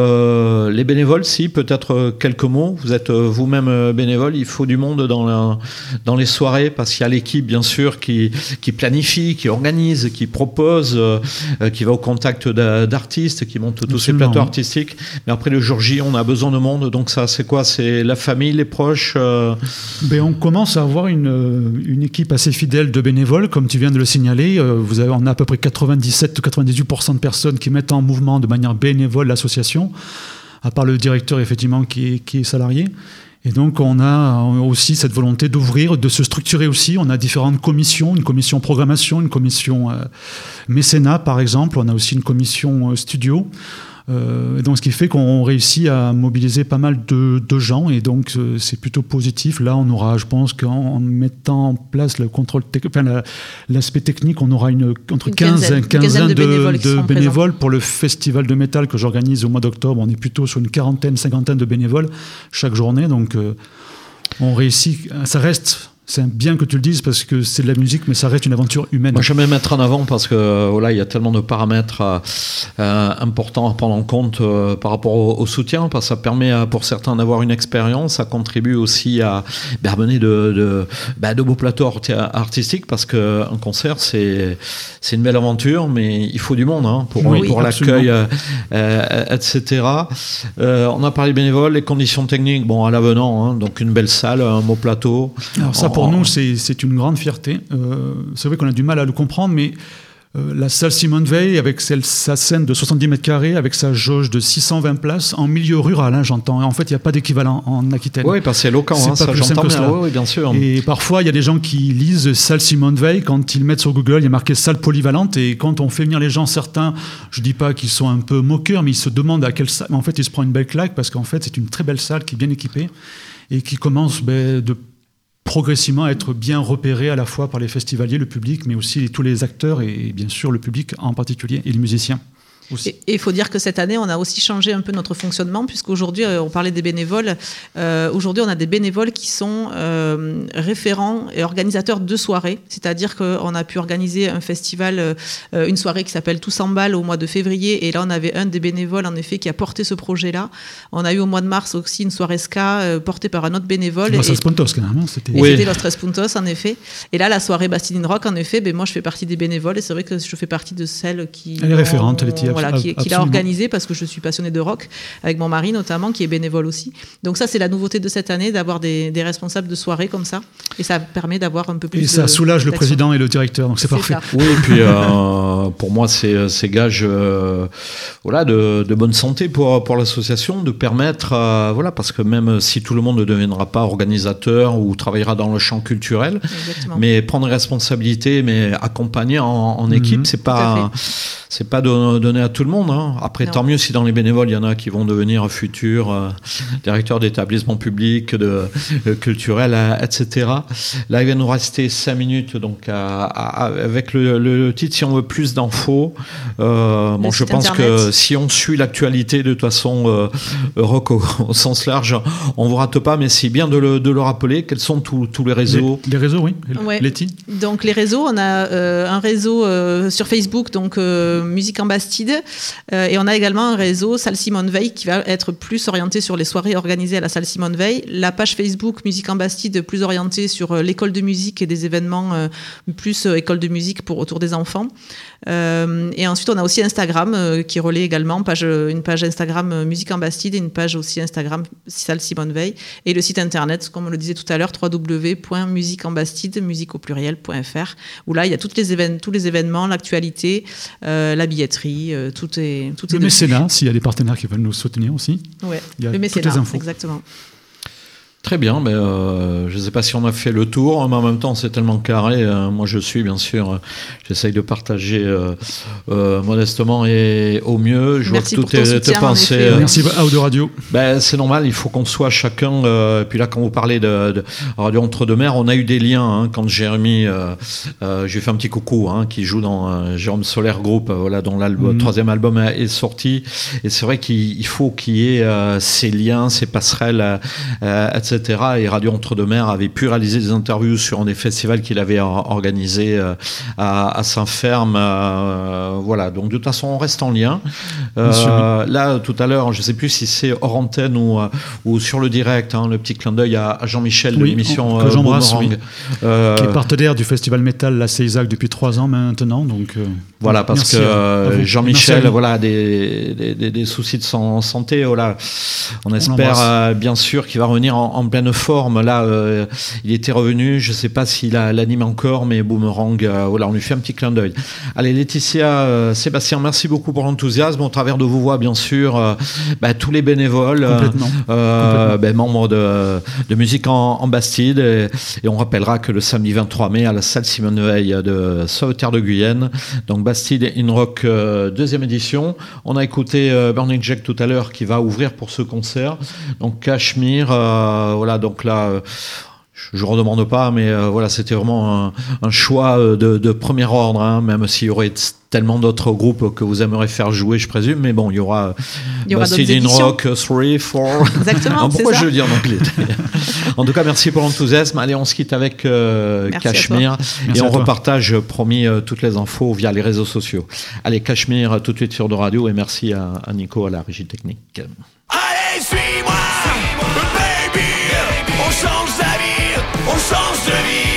euh, Les bénévoles, si, peut-être euh, quelques mots. Vous êtes euh, vous-même euh, bénévole. Il faut du monde dans, la, dans les soirées parce qu'il y a l'équipe, bien sûr, qui, qui planifie, qui organise, qui propose, euh, euh, qui va au contact d'a- d'artistes, qui monte tous ces Absolument, plateaux oui. artistiques. Mais après le jour J, on a besoin de monde. Donc ça, c'est quoi? C'est la famille, les proches euh, Ben, on commence à avoir une, euh, une équipe assez fidèle de bénévoles, comme tu viens de le signaler. Euh, Vous avez, on a à peu près quatre-vingt-dix-sept ou quatre-vingt-dix-huit pour cent de personnes qui mettent en mouvement de manière bénévole l'association, à part le directeur, effectivement, qui est, qui est salarié. Et donc, on a aussi cette volonté d'ouvrir, de se structurer aussi. On a différentes commissions, une commission programmation, une commission euh, mécénat, par exemple. On a aussi une commission euh, studio. Euh, donc, ce qui fait qu'on réussit à mobiliser pas mal de, de gens, et donc euh, c'est plutôt positif. Là, on aura, je pense qu'en en mettant en place le contrôle, tec- enfin, la- l'aspect technique, on aura une, entre Une quinze quinzaine, et une quinzaine quinzaine de de, bénévoles qui de seront bénévoles pour le festival de métal que j'organise au mois d'octobre. On est plutôt sur une quarantaine, cinquantaine de bénévoles chaque journée, donc euh, on réussit. Ça reste. C'est bien que tu le dises parce que c'est de la musique, mais ça reste une aventure humaine. Moi, j'aime mettre en avant parce que euh, voilà, il y a tellement de paramètres euh, euh, importants à prendre en compte euh, par rapport au, au soutien, parce que ça permet à, pour certains d'avoir une expérience, ça contribue aussi à ben, amener de, de, ben, de beaux plateaux arti- artistiques, parce qu'un concert, c'est, c'est une belle aventure, mais il faut du monde hein, pour, Oui, pour absolument. l'accueil, euh, euh, et cetera. Euh, on a parlé bénévoles, les conditions techniques, bon, à l'avenant, hein, donc une belle salle, un beau plateau. Alors ça, En- pour nous, c'est c'est une grande fierté. Euh, c'est vrai qu'on a du mal à le comprendre, mais euh, la salle Simone Veil, avec celle, sa scène de soixante-dix mètres carrés, avec sa jauge de six cent vingt places, en milieu rural, hein, j'entends. En fait, il n'y a pas d'équivalent en Aquitaine. Oui, parce que c'est éloquent, C'est hein, pas ça plus simple j'entends que bien. cela. Oui, oui, bien sûr. Et parfois, il y a des gens qui lisent salle Simone Veil, quand ils mettent sur Google, il y a marqué salle polyvalente, et quand on fait venir les gens, certains, je dis pas qu'ils sont un peu moqueurs, mais ils se demandent à quelle salle. En fait, ils se prennent une belle claque, parce qu'en fait, c'est une très belle salle qui est bien équipée, et qui commence ben, de progressivement à être bien repérée à la fois par les festivaliers, le public, mais aussi tous les acteurs, et bien sûr le public en particulier, et les musiciens. Aussi. Et il faut dire que cette année, on a aussi changé un peu notre fonctionnement, puisqu'aujourd'hui, euh, on parlait des bénévoles. Euh, aujourd'hui, on a des bénévoles qui sont euh, référents et organisateurs de soirées. C'est-à-dire qu'on a pu organiser un festival, euh, une soirée qui s'appelle Tous en balle au mois de février. Et là, on avait un des bénévoles, en effet, qui a porté ce projet-là. On a eu au mois de mars aussi une soirée ska euh, portée par un autre bénévole. Grâce à Et- Spontos, quand même. hein, C'était... Et Oui. c'était Los Tres Puntos, en effet. Et là, la soirée Bastide Rock, en effet, ben, moi, je fais partie des bénévoles. Et c'est vrai que je fais partie de celles qui... Elle est référente, elle est ont- voilà, qui, qui l'a absolument. organisée, parce que je suis passionnée de rock, avec mon mari notamment, qui est bénévole aussi. Donc ça, c'est la nouveauté de cette année, d'avoir des, des responsables de soirée comme ça. Et ça permet d'avoir un peu plus Et de... ça soulage le d'action. président et le directeur, donc c'est, C'est parfait. ça. Oui, et puis euh, pour moi, c'est, c'est gage euh, voilà, de, de bonne santé pour, pour l'association, de permettre, euh, voilà, parce que même si tout le monde ne deviendra pas organisateur ou travaillera dans le champ culturel, Exactement. mais prendre responsabilité, mais accompagner en, en équipe, Mhm. c'est Tout à pas, c'est pas don- donné à tout le monde. Hein. Après, Non. tant mieux si dans les bénévoles, il y en a qui vont devenir futurs euh, directeurs d'établissements publics, de, euh, culturels, euh, et cetera. Là, il va nous rester cinq minutes, donc à- à- avec le, le titre, si on veut plus d'infos. Euh, bon, Le je site pense internet. que si on suit l'actualité de toute façon euh, rock au, au sens large, on vous rate pas, mais c'est bien de le, de le rappeler. Quels sont tous, tous les réseaux? Les, les réseaux, oui. Ouais. Letty. Donc les réseaux, on a euh, un réseau euh, sur Facebook, donc euh, Musique en Bastide, Euh, et on a également un réseau Salle Simone Veil qui va être plus orienté sur les soirées organisées à la Salle Simone Veil. La page Facebook Musique en Bastide plus orientée sur euh, l'école de musique et des événements euh, plus euh, école de musique pour autour des enfants. Euh, et ensuite, on a aussi Instagram euh, qui relaie également page, une page Instagram euh, Musique en Bastide et une page aussi Instagram Salle Simone Veil. Et le site internet, comme on le disait tout à l'heure, w w w point musique en bastide, musique au pluriel point f r, où là, il y a toutes les évén- tous les événements, l'actualité, euh, la billetterie, euh, tout est tout Le est mécénat, s'il y a des partenaires qui veulent nous soutenir aussi. Ouais, il y a le toutes mécénat, les infos. exactement. Très bien, mais euh, je ne sais pas si on a fait le tour, mais en même temps c'est tellement carré. Euh, moi je suis bien sûr, euh, j'essaye de partager euh, euh, modestement et au mieux. Je Merci vois pour que ton tout est, soutien, est pensé. en effet, euh, ouais. Merci à Audio Radio. Ben, c'est normal, il faut qu'on soit chacun. Euh, puis là, quand vous parlez de, de Radio Entre-deux-Mers, on a eu des liens. Hein, quand Jérémy, euh, euh, j'ai fait un petit coucou, hein, qui joue dans euh, Jérôme Solaire Group, euh, voilà, dont le mmh. troisième album est sorti. Et c'est vrai qu'il il faut qu'il y ait euh, ces liens, ces passerelles, euh, et cetera. Et Radio Entre-deux-Mers avait pu réaliser des interviews sur des festivals qu'il avait organisés euh, à, à Saint-Ferme. Euh, voilà, donc de toute façon, on reste en lien. Euh, là, tout à l'heure, je ne sais plus si c'est hors antenne ou, ou sur le direct, hein, le petit clin d'œil à, à Jean-Michel de oui, l'émission que euh, j'embrasse, Boomerang. oui. Euh, qui est partenaire du festival métal La Céisac depuis trois ans maintenant. Donc, euh, voilà, parce merci que à, à Jean-Michel voilà, a des, des, des soucis de son, santé. Voilà. On espère euh, bien sûr qu'il va revenir en, en pleine forme. Là, euh, il était revenu, je ne sais pas s'il a, l'anime encore, mais Boomerang, euh, voilà, on lui fait un petit clin d'œil. Allez, Laetitia, euh, Sébastien, merci beaucoup pour l'enthousiasme. Au travers de vos voix, bien sûr, euh, bah, tous les bénévoles, Complètement. Euh, Complètement. Bah, membres de, de Musique en, en Bastide. Et, et on rappellera que le samedi vingt-trois mai, à la salle Simone Veil de Sauveterre de Guyenne, donc Bastide In Rock, euh, deuxième édition. On a écouté euh, Burning Jack tout à l'heure qui va ouvrir pour ce concert. Donc Cachemire, euh, voilà, donc là. Euh, Je ne redemande pas, mais euh, voilà, c'était vraiment un, un choix de, de premier ordre, hein, même s'il y aurait tellement d'autres groupes que vous aimeriez faire jouer, je présume. Mais bon, il y aura, il y aura Bastide In Rock trois, quatre. Exactement, ah, pourquoi c'est ça. je le dis en anglais? En tout cas, merci pour l'enthousiasme. Allez, on se quitte avec euh, Cachemire. Et on repartage, promis, euh, toutes les infos via les réseaux sociaux. Allez, Cachemire, tout de suite sur de radio. Et merci à, à Nico, à la régie technique. Allez, suis-moi, suis-moi. Baby, on change d'avis, on change de vie.